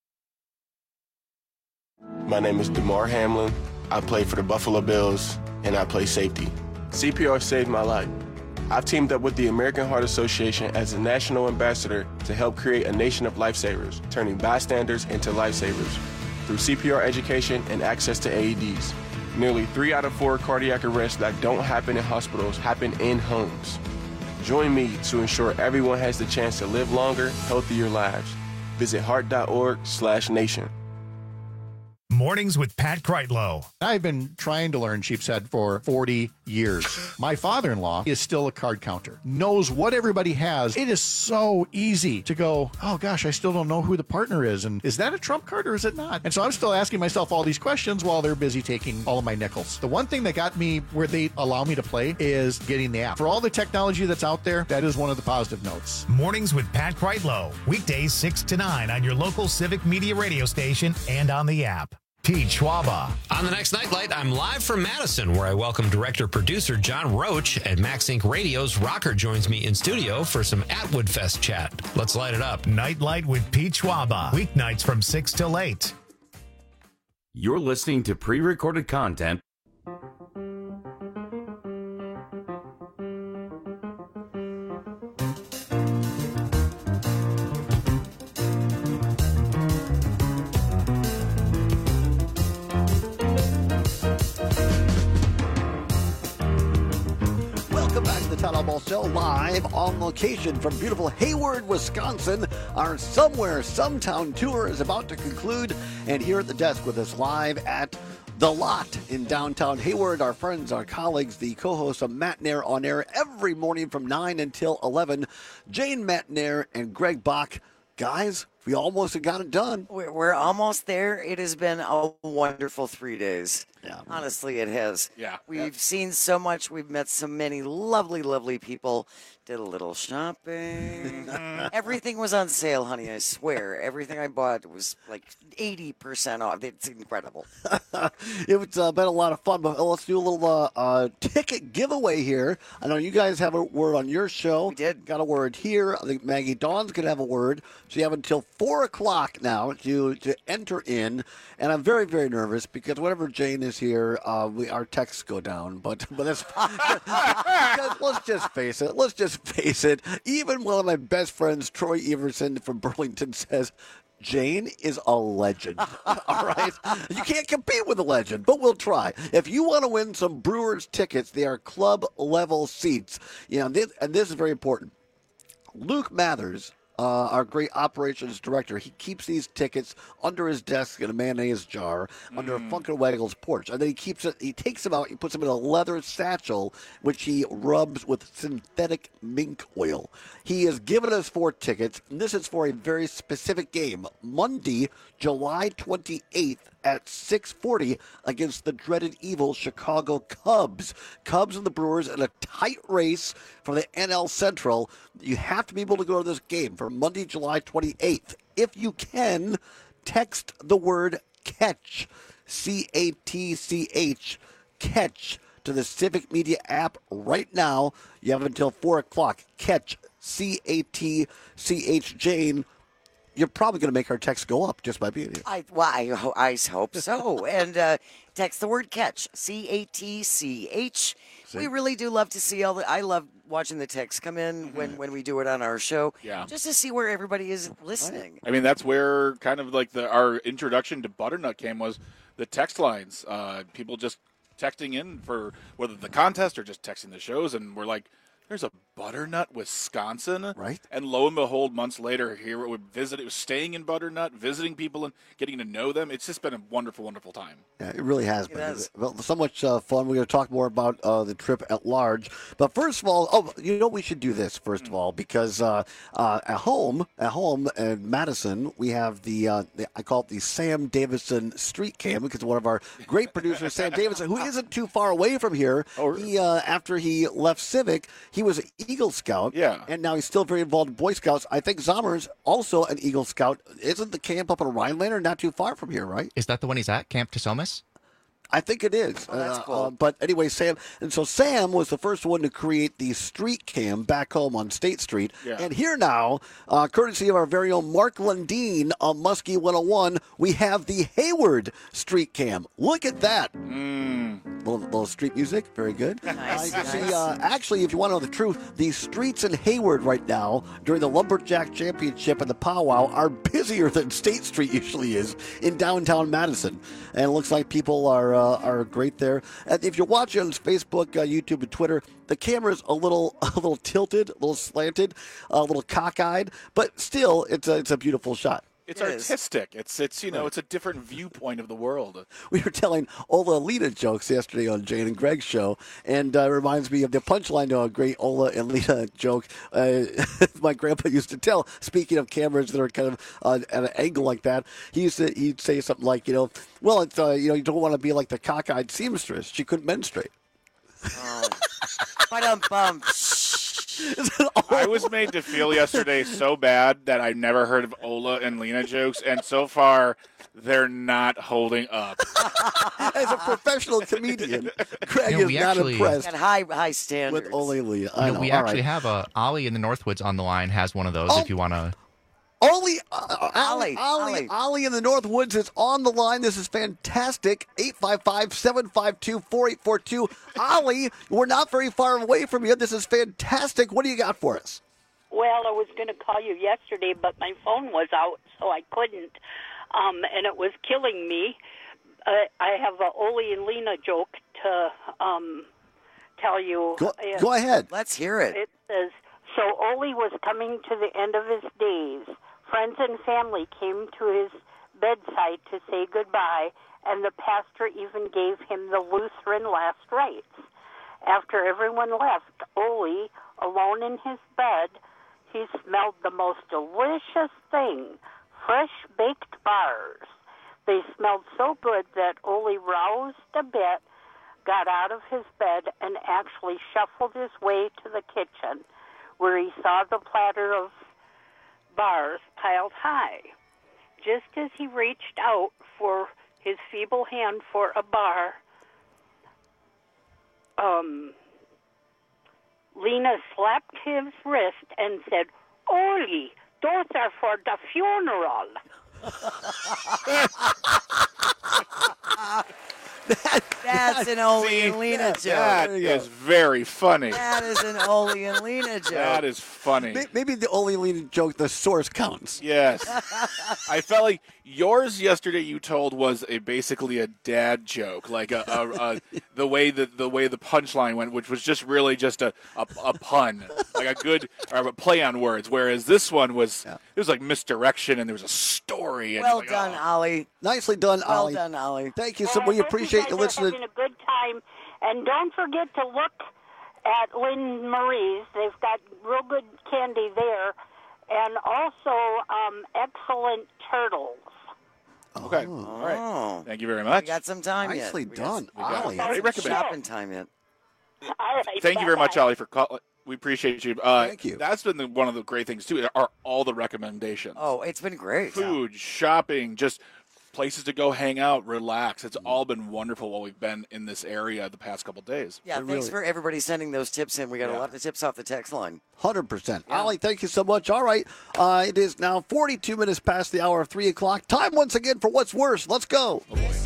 My name is DeMar Hamlin. I play for the Buffalo Bills, and I play safety. CPR saved my life. I've teamed up with the American Heart Association as a national ambassador to help create a nation of lifesavers, turning bystanders into lifesavers through CPR education and access to AEDs. Nearly 3 out of 4 cardiac arrests that don't happen in hospitals happen in homes. Join me to ensure everyone has the chance to live longer, healthier lives. Visit heart.org/nation. Mornings with Pat Kreitlow. I've been trying to learn sheep's head for 40 years. My father-in-law is still a card counter, knows what everybody has. It is so easy to go, oh gosh, I still don't know who the partner is. And is that a trump card or is it not? And so I'm still asking myself all these questions while they're busy taking all of my nickels. The one thing that got me where they allow me to play is getting the app. For all the technology that's out there, that is one of the positive notes. Mornings with Pat Kreitlow. Weekdays 6 to 9 on your local Civic Media radio station and on the app. Pete Schwaba. On the next Nightlight, I'm live from Madison, where I welcome director-producer John Roach at Max Inc. Radio's Rocker joins me in studio for some Atwood Fest chat. Let's light it up. Nightlight with Pete Schwaba. Weeknights from 6 till 8. You're listening to pre-recorded content. Show live on location from beautiful Hayward, Wisconsin. Our Somewhere Sometown tour is about to conclude, and here at the desk with us live at The Lot in downtown Hayward, our friends, our colleagues, the co-hosts of Matt Nair on air every morning from 9 until 11, Jane Matt Nair and Greg Bach. Guys, we almost got it done. We're almost there. It has been a wonderful 3 days. Yeah. Honestly, it has. Yeah. We've seen so much. We've met so many lovely, lovely people. Did a little shopping. Everything was on sale, honey, I swear. Everything I bought was like 80% off. It's incredible. It's been a lot of fun, but let's do a little ticket giveaway here. I know you guys have a word on your show. We did. Got a word here. I think Maggie Dawn's going to have a word. So you have until 4 o'clock now to enter in. And I'm very, very nervous because whenever Jane is here, our texts go down. But that's let's just face it. Let's just face it. Even one of my best friends, Troy Everson from Burlington, says Jane is a legend. All right? You can't compete with a legend, but we'll try. If you want to win some Brewers tickets, they are club-level seats. You know, and this is very important. Luke Mathers, our great operations director, he keeps these tickets under his desk in a mayonnaise jar under a Funkin' Waggles porch. And then he takes them out, he puts them in a leather satchel, which he rubs with synthetic mink oil. He has given us 4 tickets, and this is for a very specific game. Monday, July 28th at 6:40 against the dreaded evil Chicago Cubs. Cubs and the Brewers in a tight race for the NL Central. You have to be able to go to this game for Monday, July 28th. If you can, text the word catch, C-A-T-C-H, catch, to the Civic Media app right now. You have until 4 o'clock. Catch, C-A-T-C-H, Jane. You're probably going to make our text go up just by being here. I hope so. And text the word catch, C-A-T-C-H. We really do love to see I love watching the texts come in when we do it on our show. Yeah. Just to see where everybody is listening. I mean, that's where kind of like our introduction to Butternut came, was the text lines. People just texting in for whether the contest or just texting the shows, and we're like, there's a Butternut, Wisconsin, right? And lo and behold, months later, here it was staying in Butternut, visiting people and getting to know them. It's just been a wonderful, wonderful time. Yeah, it really has been. Well, so much fun. We're going to talk more about the trip at large. But first of all, we should do this first of all, because at home in Madison, we have I call it the Sam Davison Street Cam, because one of our great producers, Sam Davison, who isn't too far away from here. He after he left Civic, he was an Eagle Scout, and now he's still very involved in Boy Scouts. I think Zommer's also an Eagle Scout. Isn't the camp up in Rhinelander not too far from here, right? Is that the one he's at, Camp Tosomas? I think it is. Oh, that's cool. But anyway, Sam was the first one to create the street cam back home on State Street. Yeah. And here now, courtesy of our very own Mark Lundeen on Muskie 101, we have the Hayward street cam. Look at that. Little street music. Very good. Nice. You can see, actually, if you want to know the truth, the streets in Hayward right now during the Lumberjack Championship and the powwow are busier than State Street usually is in downtown Madison. And it looks like people are great there. And if you're watching on Facebook, YouTube, and Twitter, the camera's a little tilted, a little slanted, a little cockeyed, but still, it's a beautiful shot. It's artistic. It's it's a different viewpoint of the world. We were telling Ola and Lena jokes yesterday on Jane and Greg's show, and it reminds me of the punchline to a great Ola and Lena joke my grandpa used to tell. Speaking of cameras that are kind of at an angle like that, he'd say something like, well, it's you don't want to be like the cockeyed seamstress. She couldn't menstruate. Ba-dum-bum. I was made to feel yesterday so bad that I've never heard of Ola and Lena jokes, and so far, they're not holding up. As a professional comedian, Greg is not impressed. Got high standards. With Ola and Lena. We actually have Ollie in the Northwoods on the line has one of those if you want to. Ollie in the Northwoods is on the line. This is fantastic. 855-752-4842. Ollie, we're not very far away from you. This is fantastic. What do you got for us? Well, I was going to call you yesterday, but my phone was out, so I couldn't, and it was killing me. I have a Ollie and Lena joke to tell you. Go ahead. Let's hear it. It says, so Ollie was coming to the end of his days. Friends and family came to his bedside to say goodbye, and the pastor even gave him the Lutheran last rites. After everyone left, Ollie, alone in his bed, he smelled the most delicious thing, fresh baked bars. They smelled so good that Ollie roused a bit, got out of his bed, and actually shuffled his way to the kitchen, where he saw the platter of bars piled high. Just as he reached out for his feeble hand for a bar, Lena slapped his wrist and said, Ollie, those are for the funeral. That's an Ollie and Lena joke. That is very funny. That is an Ollie and Lena joke. That is funny. Maybe the Ollie and Lena joke, the source counts. Yes. I felt like yours yesterday you told was basically a dad joke, like the way the punchline went, which was just really just a pun, like a good or a play on words. Whereas this one was it was like misdirection and there was a story. And Well done, Ollie. Nicely done, Ollie. Well done, Ollie. Thank you so much. We appreciate you listening. Having a good time, and don't forget to look at Lynn Marie's. They've got real good candy there, and also excellent turtles. Okay. All right. Thank you very much. We got some time yet. Nicely done, We got Ollie. some shopping time yet. All right, Thank you very much, Ollie, for calling. We appreciate you. Thank you. That's been one of the great things, too, are all the recommendations. Oh, it's been great. Food, shopping, just places to go hang out, relax. It's all been wonderful while we've been in this area the past couple days. Yeah, thanks for everybody sending those tips in. We got a lot of tips off the text line. 100%. Ollie, thank you so much. All right. It is now 42 minutes past the hour of 3 o'clock. Time once again for What's Worse. Let's go.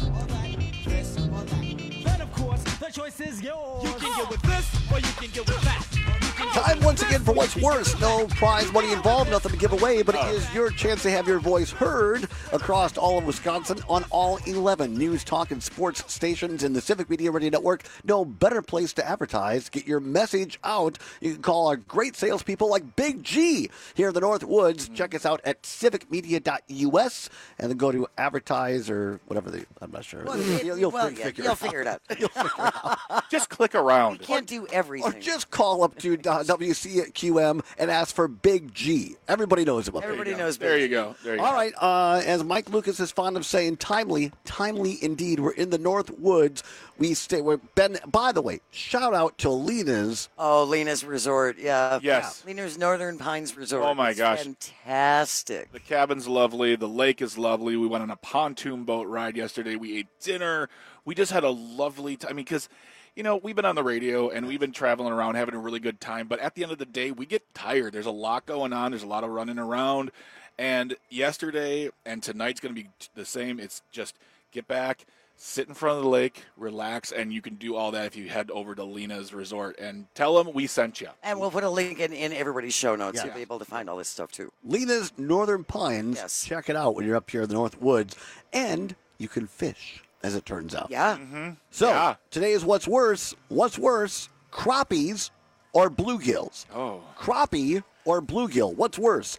The choice is yours. You can get with this or you can get with that. Time once again for What's Worse. No prize money involved, nothing to give away, but it is your chance to have your voice heard across all of Wisconsin on all 11 news, talk, and sports stations in the Civic Media Radio Network. No better place to advertise. Get your message out. You can call our great salespeople like Big G here in the Northwoods. Check us out at civicmedia.us and then go to advertise or whatever. I'm not sure. You'll figure it out. Just click around. We can't do everything. Or just call up to WCQM and ask for Big G. Everybody knows about Everybody Big G. knows Big There G. you go. There you All go. right, as Mike Lucas is fond of saying, timely indeed. We're in the North Woods. By the way, shout out to Lena's. Oh, Lena's Resort, yeah. Yes. Lena's Northern Pines Resort. Oh, my It's gosh. fantastic. The cabin's lovely. The lake is lovely. We went on a pontoon boat ride yesterday. We ate dinner. We just had a lovely time. I mean, because, we've been on the radio and we've been traveling around having a really good time. But at the end of the day, we get tired. There's a lot going on. There's a lot of running around. And yesterday and tonight's going to be the same. It's just get back, sit in front of the lake, relax, and you can do all that if you head over to Lena's Resort and tell them we sent you. And we'll put a link in everybody's show notes. Yeah. You'll be able to find all this stuff, too. Lena's Northern Pines. Yes. Check it out when you're up here in the North Woods. And you can fish, as it turns out. Yeah. Mm-hmm. So, today is What's Worse. What's worse, crappies or bluegills? Oh. Crappie or bluegill? What's worse?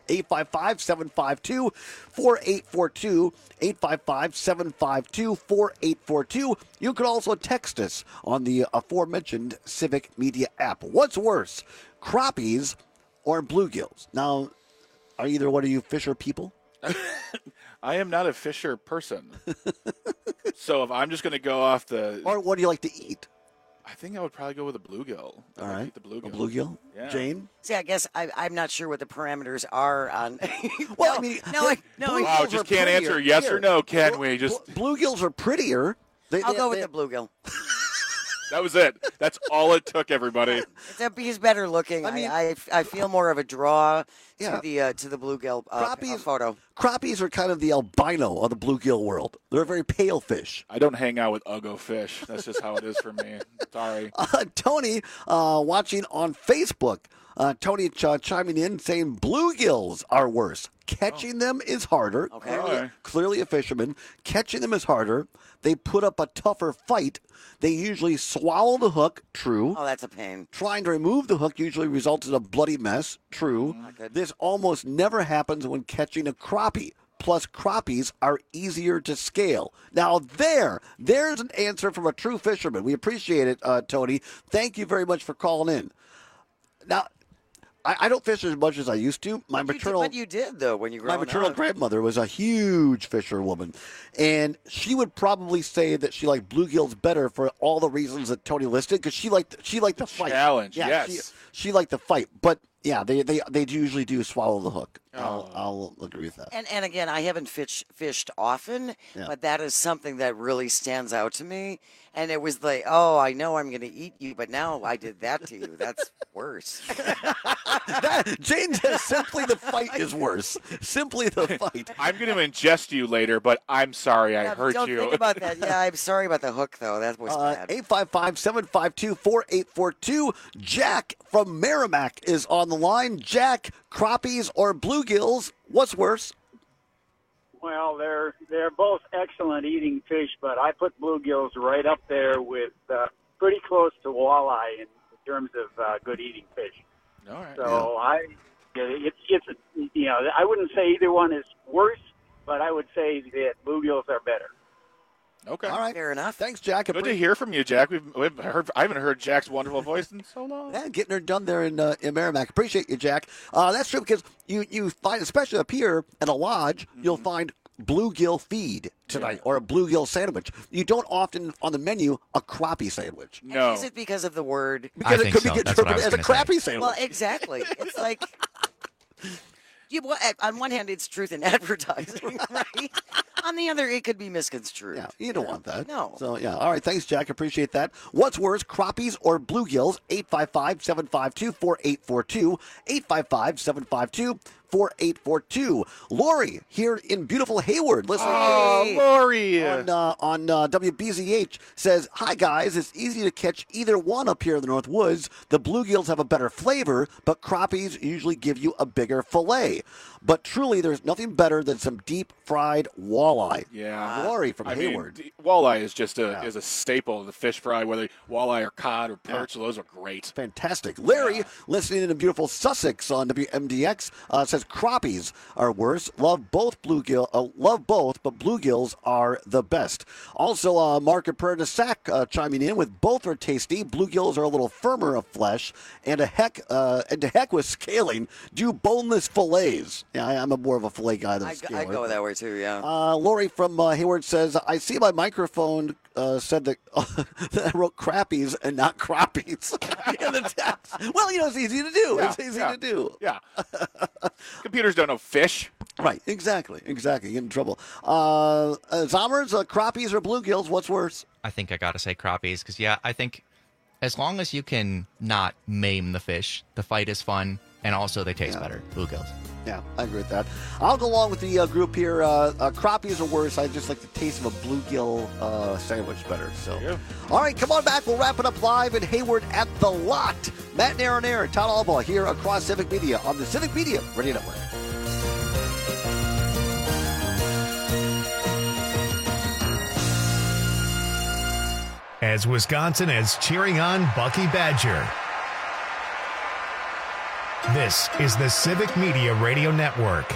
855-752-4842. 855-752-4842. You can also text us on the aforementioned Civic Media app. What's worse, crappies or bluegills? Now, are either one of you fisher people? I am not a fisher person. So if I'm just going to go off the... Or what do you like to eat? I think I would probably go with a bluegill. All right. Eat the bluegill. A bluegill? Yeah. Jane? See, I guess I'm not sure what the parameters are on. Well, I mean, Wow, just can't answer yes or no, can we? Just bluegills are prettier. I'll go with the bluegill. That was it. That's all it took, everybody. He's better looking. I feel more of a draw to the bluegill photo. Crappies are kind of the albino of the bluegill world. They're a very pale fish. I don't hang out with uggo fish. That's just how it is for me. Sorry. Tony, watching on Facebook, Tony chiming in saying bluegills are worse. Catching them is harder. Okay. Clearly a fisherman. Catching them is harder. They put up a tougher fight. They usually swallow the hook. True. Oh, that's a pain. Trying to remove the hook usually results in a bloody mess. True. This almost never happens when catching a crappie. Plus, crappies are easier to scale. Now, there's an answer from a true fisherman. We appreciate it, Tony. Thank you very much for calling in. Now, I don't fish as much as I used to. But you did, though, when you grew up. My maternal grandmother was a huge fisherwoman, and she would probably say that she liked bluegills better for all the reasons that Tony listed, because she liked the fight. Challenge, yeah, yes. She liked the fight, but yeah, they usually do swallow the hook. I'll agree with that. And again, I haven't fished often, but that is something that really stands out to me. And it was like, oh, I know I'm going to eat you, but now I did that to you. That's worse. Jane says simply the fight is worse. Simply the fight. I'm going to ingest you later, but I'm sorry I hurt don't you. Think about that. Yeah, I'm sorry about the hook, though. That was bad. 855-752-4842. Jack from Merrimack is on the line. Jack, crappies or bluegills, what's worse? Well, they're both excellent eating fish, but I put bluegills right up there with pretty close to walleye in terms of good eating fish. All right. So I wouldn't say either one is worse, but I would say that bluegills are better. Okay. All right. Fair enough. Thanks, Jack. Good to hear from you, Jack. I haven't heard Jack's wonderful voice in so long. Yeah, getting her done there in Merrimack. Appreciate you, Jack. That's true, because you find, especially up here at a lodge, you'll find bluegill feed tonight or a bluegill sandwich. You don't often on the menu a crappie sandwich. No. Is it because of the word? Because it could be interpreted as a crappie sandwich. Well, exactly. It's like... on one hand, it's truth in advertising, right? On the other, it could be misconstrued. Yeah, you don't want that. No. So, yeah. All right. Thanks, Jack. Appreciate that. What's worse, crappies or bluegills? 855-752-4842. 855-752-4842. Lori here in beautiful Hayward. Lori. On WBZH says, hi, guys. It's easy to catch either one up here in the North Woods. The bluegills have a better flavor, but crappies usually give you a bigger fillet. But truly, there's nothing better than some deep-fried walleye. Yeah. Lori from Hayward. Walleye is just is a staple of the fish fry, whether walleye or cod or perch. Those are great. Fantastic. Larry, listening in beautiful Sussex on WMDX, says crappies are worse. Love both, but bluegills are the best. Also, Mark and Prairie de Sac chiming in with both are tasty. Bluegills are a little firmer of flesh, and to heck with scaling, do boneless fillets. Yeah, I'm more of a fillet guy than a scaler. I go that way too, yeah. Lori from Hayward says, I see my microphone said that I wrote crappies and not crappies in the text. Well, it's easy to do. Yeah, it's easy to do. Yeah. Computers don't know fish. Right, exactly. You get in trouble. Zommers, crappies or bluegills, what's worse? I think I got to say crappies because, I think as long as you can not maim the fish, the fight is fun, and also they taste better. Bluegills. Yeah, I agree with that. I'll go along with the group here. Crappies are worse. I just like the taste of a bluegill sandwich better. So, all right, come on back. We'll wrap it up live in Hayward at the Lot. Matt Nair, Todd Albaugh here across Civic Media on the Civic Media Radio Network. As Wisconsin is cheering on Bucky Badger. This is the Civic Media Radio Network.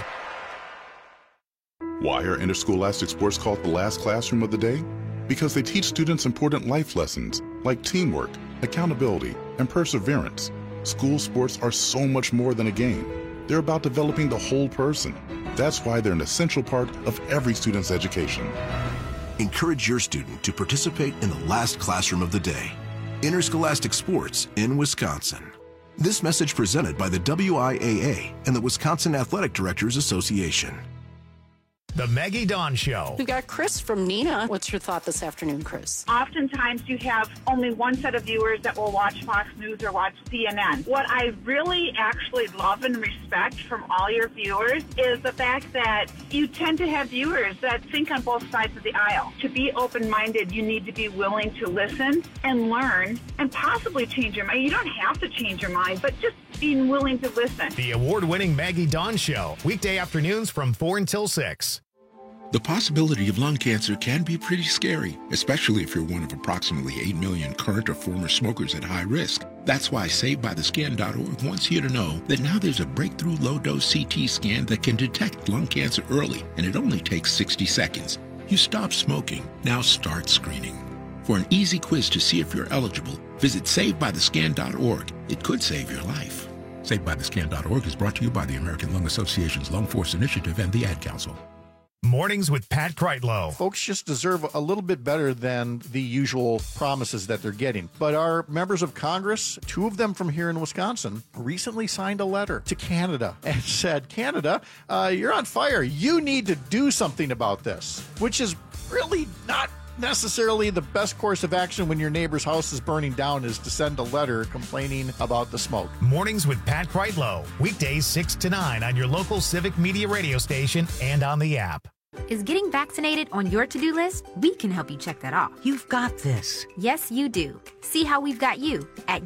Why are interscholastic sports called the last classroom of the day? Because they teach students important life lessons like teamwork, accountability, and perseverance. School sports are so much more than a game. They're about developing the whole person. That's why they're an essential part of every student's education. Encourage your student to participate in the last classroom of the day. Interscholastic sports in Wisconsin. This message presented by the WIAA and the Wisconsin Athletic Directors Association. The Maggie Dawn Show. We've got Chris from Neenah. What's your thought this afternoon, Chris? Oftentimes you have only one set of viewers that will watch Fox News or watch CNN. What I really actually love and respect from all your viewers is the fact that you tend to have viewers that think on both sides of the aisle. To be open-minded, you need to be willing to listen and learn and possibly change your mind. You don't have to change your mind, but just being willing to listen. The award-winning Maggie Dawn Show, weekday afternoons from 4 until 6. The possibility of lung cancer can be pretty scary, especially if you're one of approximately 8 million current or former smokers at high risk. That's why SaveByTheScan.org wants you to know that now there's a breakthrough low-dose CT scan that can detect lung cancer early, and it only takes 60 seconds. You stop smoking, now start screening. For an easy quiz to see if you're eligible, visit SaveByTheScan.org. It could save your life. SaveByTheScan.org is brought to you by the American Lung Association's Lung Force Initiative and the Ad Council. Mornings with Pat Kreitlow. Folks just deserve a little bit better than the usual promises that they're getting. But our members of Congress, 2 of them from here in Wisconsin, recently signed a letter to Canada and said, Canada, you're on fire. You need to do something about this, which is really not necessarily the best course of action when your neighbor's house is burning down, is to send a letter complaining about the smoke. Mornings with Pat Kreitlow. Weekdays 6 to 9 on your local Civic Media radio station and on the app. Is getting vaccinated on your to-do list? We can help you check that off. You've got this. Yes, you do. See how we've got you at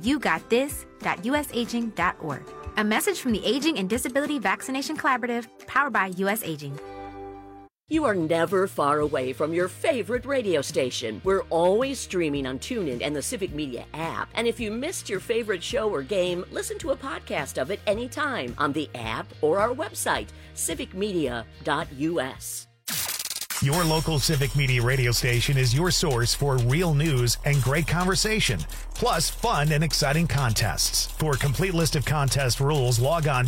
yougotthis.usaging.org. A message from the Aging and Disability Vaccination Collaborative, powered by US Aging. You are never far away from your favorite radio station. We're always streaming on TuneIn and the Civic Media app. And if you missed your favorite show or game, listen to a podcast of it anytime on the app or our website, civicmedia.us. Your local Civic Media radio station is your source for real news and great conversation, plus fun and exciting contests. For a complete list of contest rules, log on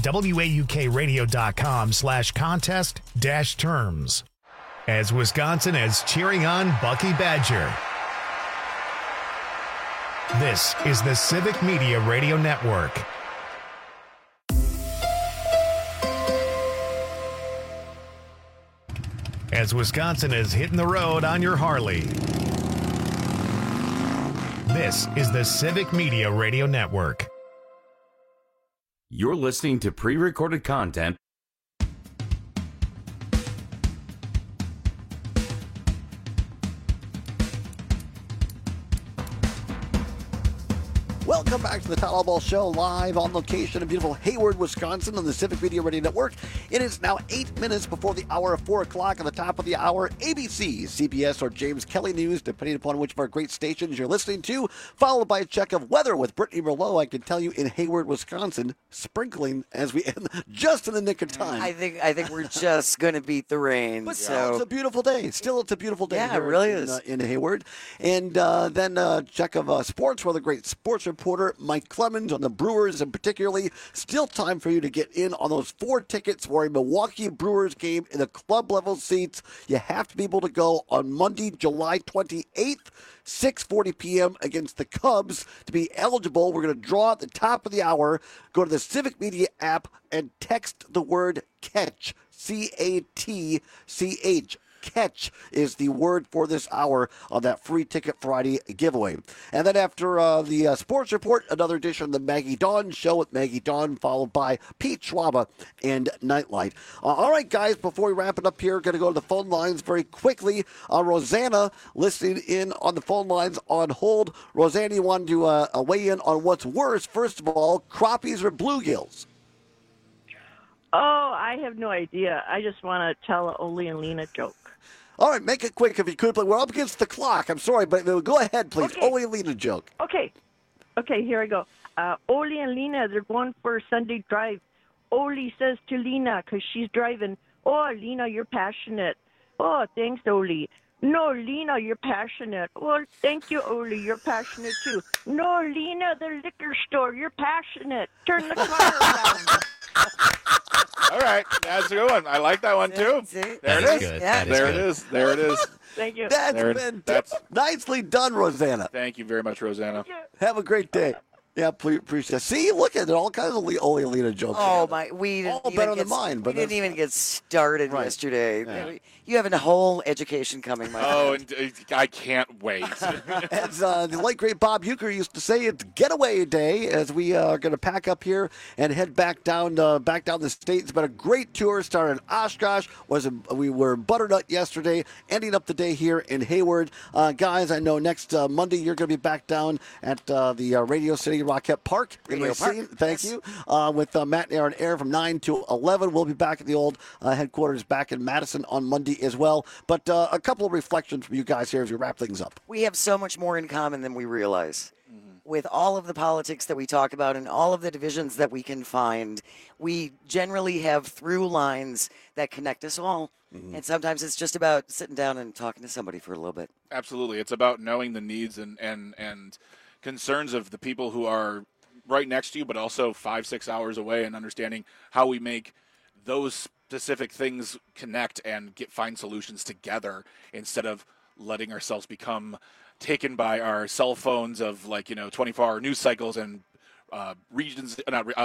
waukradio.com/contest-terms. As Wisconsin is cheering on Bucky Badger. This is the Civic Media Radio Network. As Wisconsin is hitting the road on your Harley. This is the Civic Media Radio Network. You're listening to pre-recorded content. Welcome back to the Tyler Ball Show, live on location in beautiful Hayward, Wisconsin on the Civic Media Radio Network. It is now 8 minutes before the hour of 4 o'clock. At the top of the hour, ABC, CBS, or James Kelly News, depending upon which of our great stations you're listening to, followed by a check of weather with Brittany Merlot. I can tell you in Hayward, Wisconsin, sprinkling as we end just in the nick of time. I think we're just going to beat the rain. But still, it's a beautiful day. Still, it's a beautiful day. Yeah, it really is. In Hayward. And then a check of sports with a great sports reporter, Mike Clemens, on the Brewers, and particularly still time for you to get in on those 4 tickets for a Milwaukee Brewers game in the club level seats. You have to be able to go on Monday, July 28th, 6:40 p.m. against the Cubs. To be eligible, we're going to draw at the top of the hour. Go to the Civic Media app and text the word CATCH, CATCH. Catch is the word for this hour on that free Ticket Friday giveaway. And then after the sports report, another edition of the Maggie Dawn Show with Maggie Dawn, followed by Pete Schwaba and Nightlight. All right, guys, before we wrap it up here, going to go to the phone lines very quickly. Rosanna listening in on the phone lines on hold. Rosanna, you wanted to weigh in on what's worse. First of all, crappies or bluegills? Oh, I have no idea. I just want to tell an Ole and Lena joke. All right, make it quick if you could. We're up against the clock. I'm sorry, but go ahead, please. Okay. Ole and Lena joke. Okay, here I go. Oli and Lena, they're going for a Sunday drive. Oli says to Lena, because she's driving, "Oh, Lena, you're passionate." "Oh, thanks, Oli." "No, Lena, you're passionate." "Well, thank you, Oli, you're passionate too." "No, Lena, the liquor store, you're passionate. Turn the car around." All right, that's a good one. I like that one too. There That it is is. good. That is There good. it is. There it is. Thank you. That's nicely done, Rosanna. Thank you very much, Rosanna. Have a great day. Yeah, please appreciate it. See, look at it. All kinds of Oli and Lena jokes. Oh, my. We didn't All even better get, than mine, but we didn't that's even get started Right. yesterday. Yeah. You have a whole education coming, my Oh, friend. and I can't wait. As the late great Bob Euchre used to say, it's getaway day as we are going to pack up here and head back down the state. It's been a great tour. Started in Oshkosh. We were in Butternut yesterday, ending up the day here in Hayward. Guys, I know next Monday you're going to be back down at the Radio City Rockette Park. Radio Park. Thank you. With Matt and Aaron Air from 9 to 11. We'll be back at the old headquarters back in Madison on Monday as well. But a couple of reflections from you guys here as we wrap things up. We have so much more in common than we realize. With all of the politics that we talk about and all of the divisions that we can find, we generally have through lines that connect us all. And sometimes it's just about sitting down and talking to somebody for a little bit. Absolutely. It's about knowing the needs and concerns of the people who are right next to you, but also 5-6 hours away, and understanding how we make those specific things connect and find solutions together instead of letting ourselves become taken by our cell phones of 24-hour news cycles and regions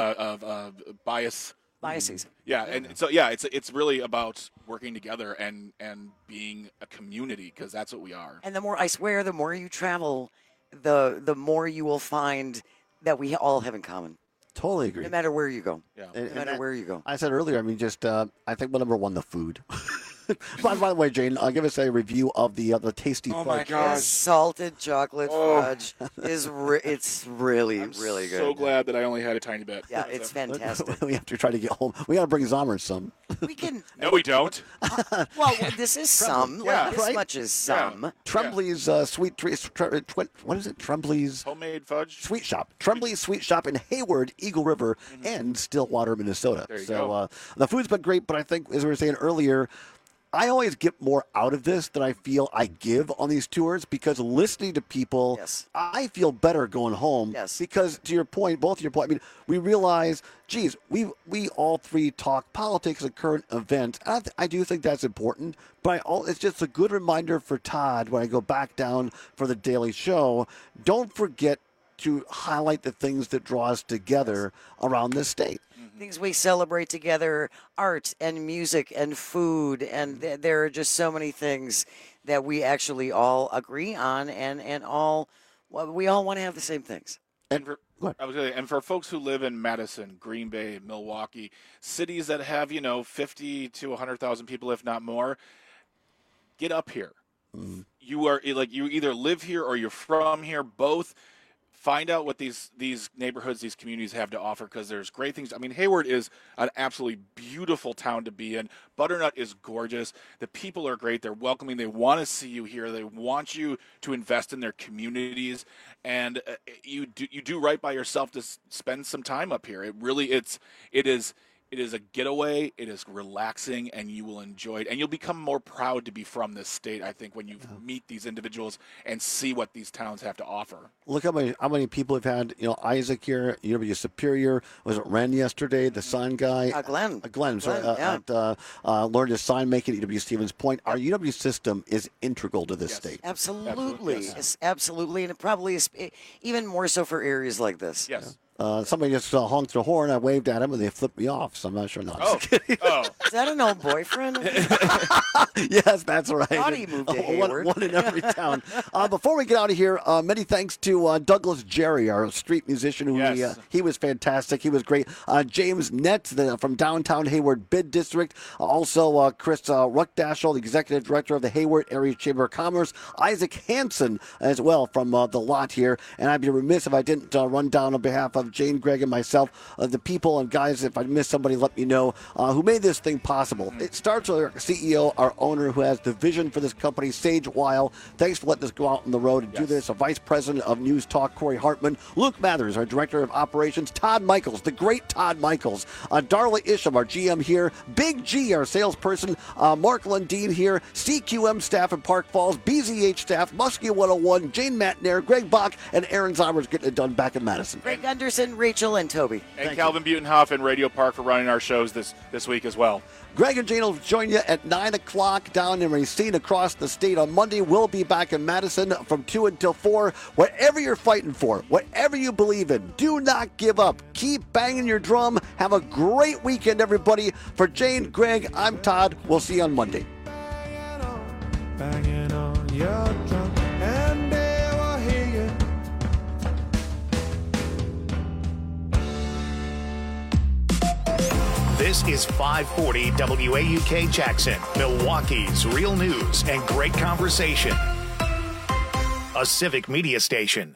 biases. Yeah, and so it's really about working together and being a community, because that's what we are. And the more you travel, the more you will find that we all have in common. Totally agree. No matter where you go. Yeah. No matter where you go. I said earlier, I think number one, the food. By the way, Jane, give us a review of the tasty fudge. my gosh. Salted chocolate fudge is it's really, really good. So glad that I only had a tiny bit. Yeah, it's fantastic. We have to try to get home. We got to bring Zomer some. We can. No, we don't. Well, this is some. Yeah, this right? much is some. Tremblay's Sweet Treat. What is it? Tremblay's Homemade fudge Sweet Shop. Tremblay's Sweet Shop in Hayward, Eagle River, and Stillwater, Minnesota. There you so go. the food's been great, but I think, as we were saying earlier, I always get more out of this than I feel I give on these tours, because listening to people, I feel better going home. Yes. Because to your point, both of your point, we realize, geez, we all three talk politics and current events. And I do think that's important, but it's just a good reminder for Todd when I go back down for the Daily Show. Don't forget to highlight the things that draw us together around this state. Things we celebrate together, art and music and food, and there are just so many things that we actually all agree on, and we all want to have the same things. And for folks who live in Madison, Green Bay, Milwaukee, cities that have 50 to 100,000 people, if not more, get up here. You are you either live here or you're from here. Both. Find out what these neighborhoods, these communities have to offer, because there's great things. I mean, Hayward is an absolutely beautiful town to be in. Butternut is gorgeous. The people are great. They're welcoming. They want to see you here. They want you to invest in their communities, and you do right by yourself to spend some time up here. It is a getaway. It is relaxing, and you will enjoy it. And you'll become more proud to be from this state, I think, when you meet these individuals and see what these towns have to offer. Look how many people have had, Isaac here, UW Superior. Was it Ren yesterday, the sign guy? Glenn. Glenn, learned his sign making at UW Stevens Point. Our UW system is integral to this state. Absolutely. Yes. It's absolutely, and it probably is even more so for areas like this. Yes. Somebody just honked the horn. I waved at him, and they flipped me off. So I'm not sure. No, I'm just kidding. Is that an old boyfriend? Yes, that's right. Thought he moved to Hayward. One in every town. Before we get out of here, many thanks to Douglas Jerry, our street musician. Who he was fantastic. He was great. James Nett from downtown Hayward Bid District. Also, Chris Ruckdashel, the executive director of the Hayward Area Chamber of Commerce. Isaac Hansen as well from the lot here. And I'd be remiss if I didn't run down on behalf of of Jane, Greg, and myself, the people and guys, if I missed somebody, let me know, who made this thing possible. It starts with our CEO, our owner, who has the vision for this company, Sage Weil. Thanks for letting us go out on the road and do this. Our Vice President of News Talk, Corey Hartman. Luke Mathers, our Director of Operations. Todd Michaels, the great Todd Michaels. Darla Isham, our GM here. Big G, our salesperson. Mark Lundeen here. CQM staff in Park Falls. BZH staff. Muskie 101. Jane Matnair. Greg Bach, and Aaron Zomers getting it done back in Madison. Greg Gunderson, Rachel, and Toby. And Calvin Butenhoff and Radio Park for running our shows this week as well. Greg and Jane will join you at 9 o'clock down in Racine across the state on Monday. We'll be back in Madison from 2 until 4. Whatever you're fighting for, whatever you believe in, do not give up. Keep banging your drum. Have a great weekend, everybody. For Jane, Greg, I'm Todd. We'll see you on Monday. Banging on your drum, and they will hear you. This is 540 WAUK Jackson, Milwaukee's real news and great conversation. A civic media station.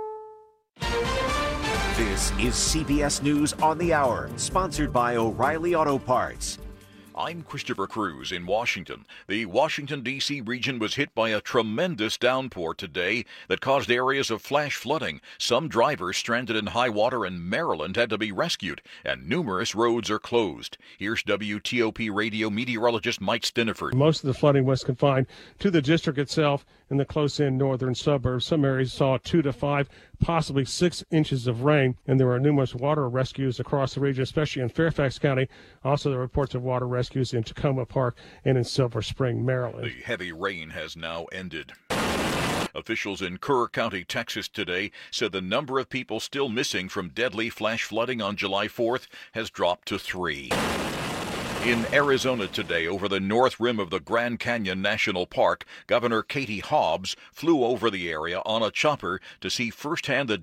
This is CBS News on the Hour, sponsored by O'Reilly Auto Parts. I'm Christopher Cruz in Washington. The Washington, D.C. region was hit by a tremendous downpour today that caused areas of flash flooding. Some drivers stranded in high water in Maryland had to be rescued, and numerous roads are closed. Here's WTOP radio meteorologist Mike Stiniford. Most of the flooding was confined to the district itself in the close-in northern suburbs. Some areas saw 2 to 5, possibly 6 inches of rain, and there were numerous water rescues across the region, especially in Fairfax County. Also, there were reports of water rescues in Tacoma Park and in Silver Spring, Maryland. The heavy rain has now ended. Officials in Kerr County, Texas today said the number of people still missing from deadly flash flooding on July 4th has dropped to 3. In Arizona today, over the north rim of the Grand Canyon National Park, Governor Katie Hobbs flew over the area on a chopper to see firsthand the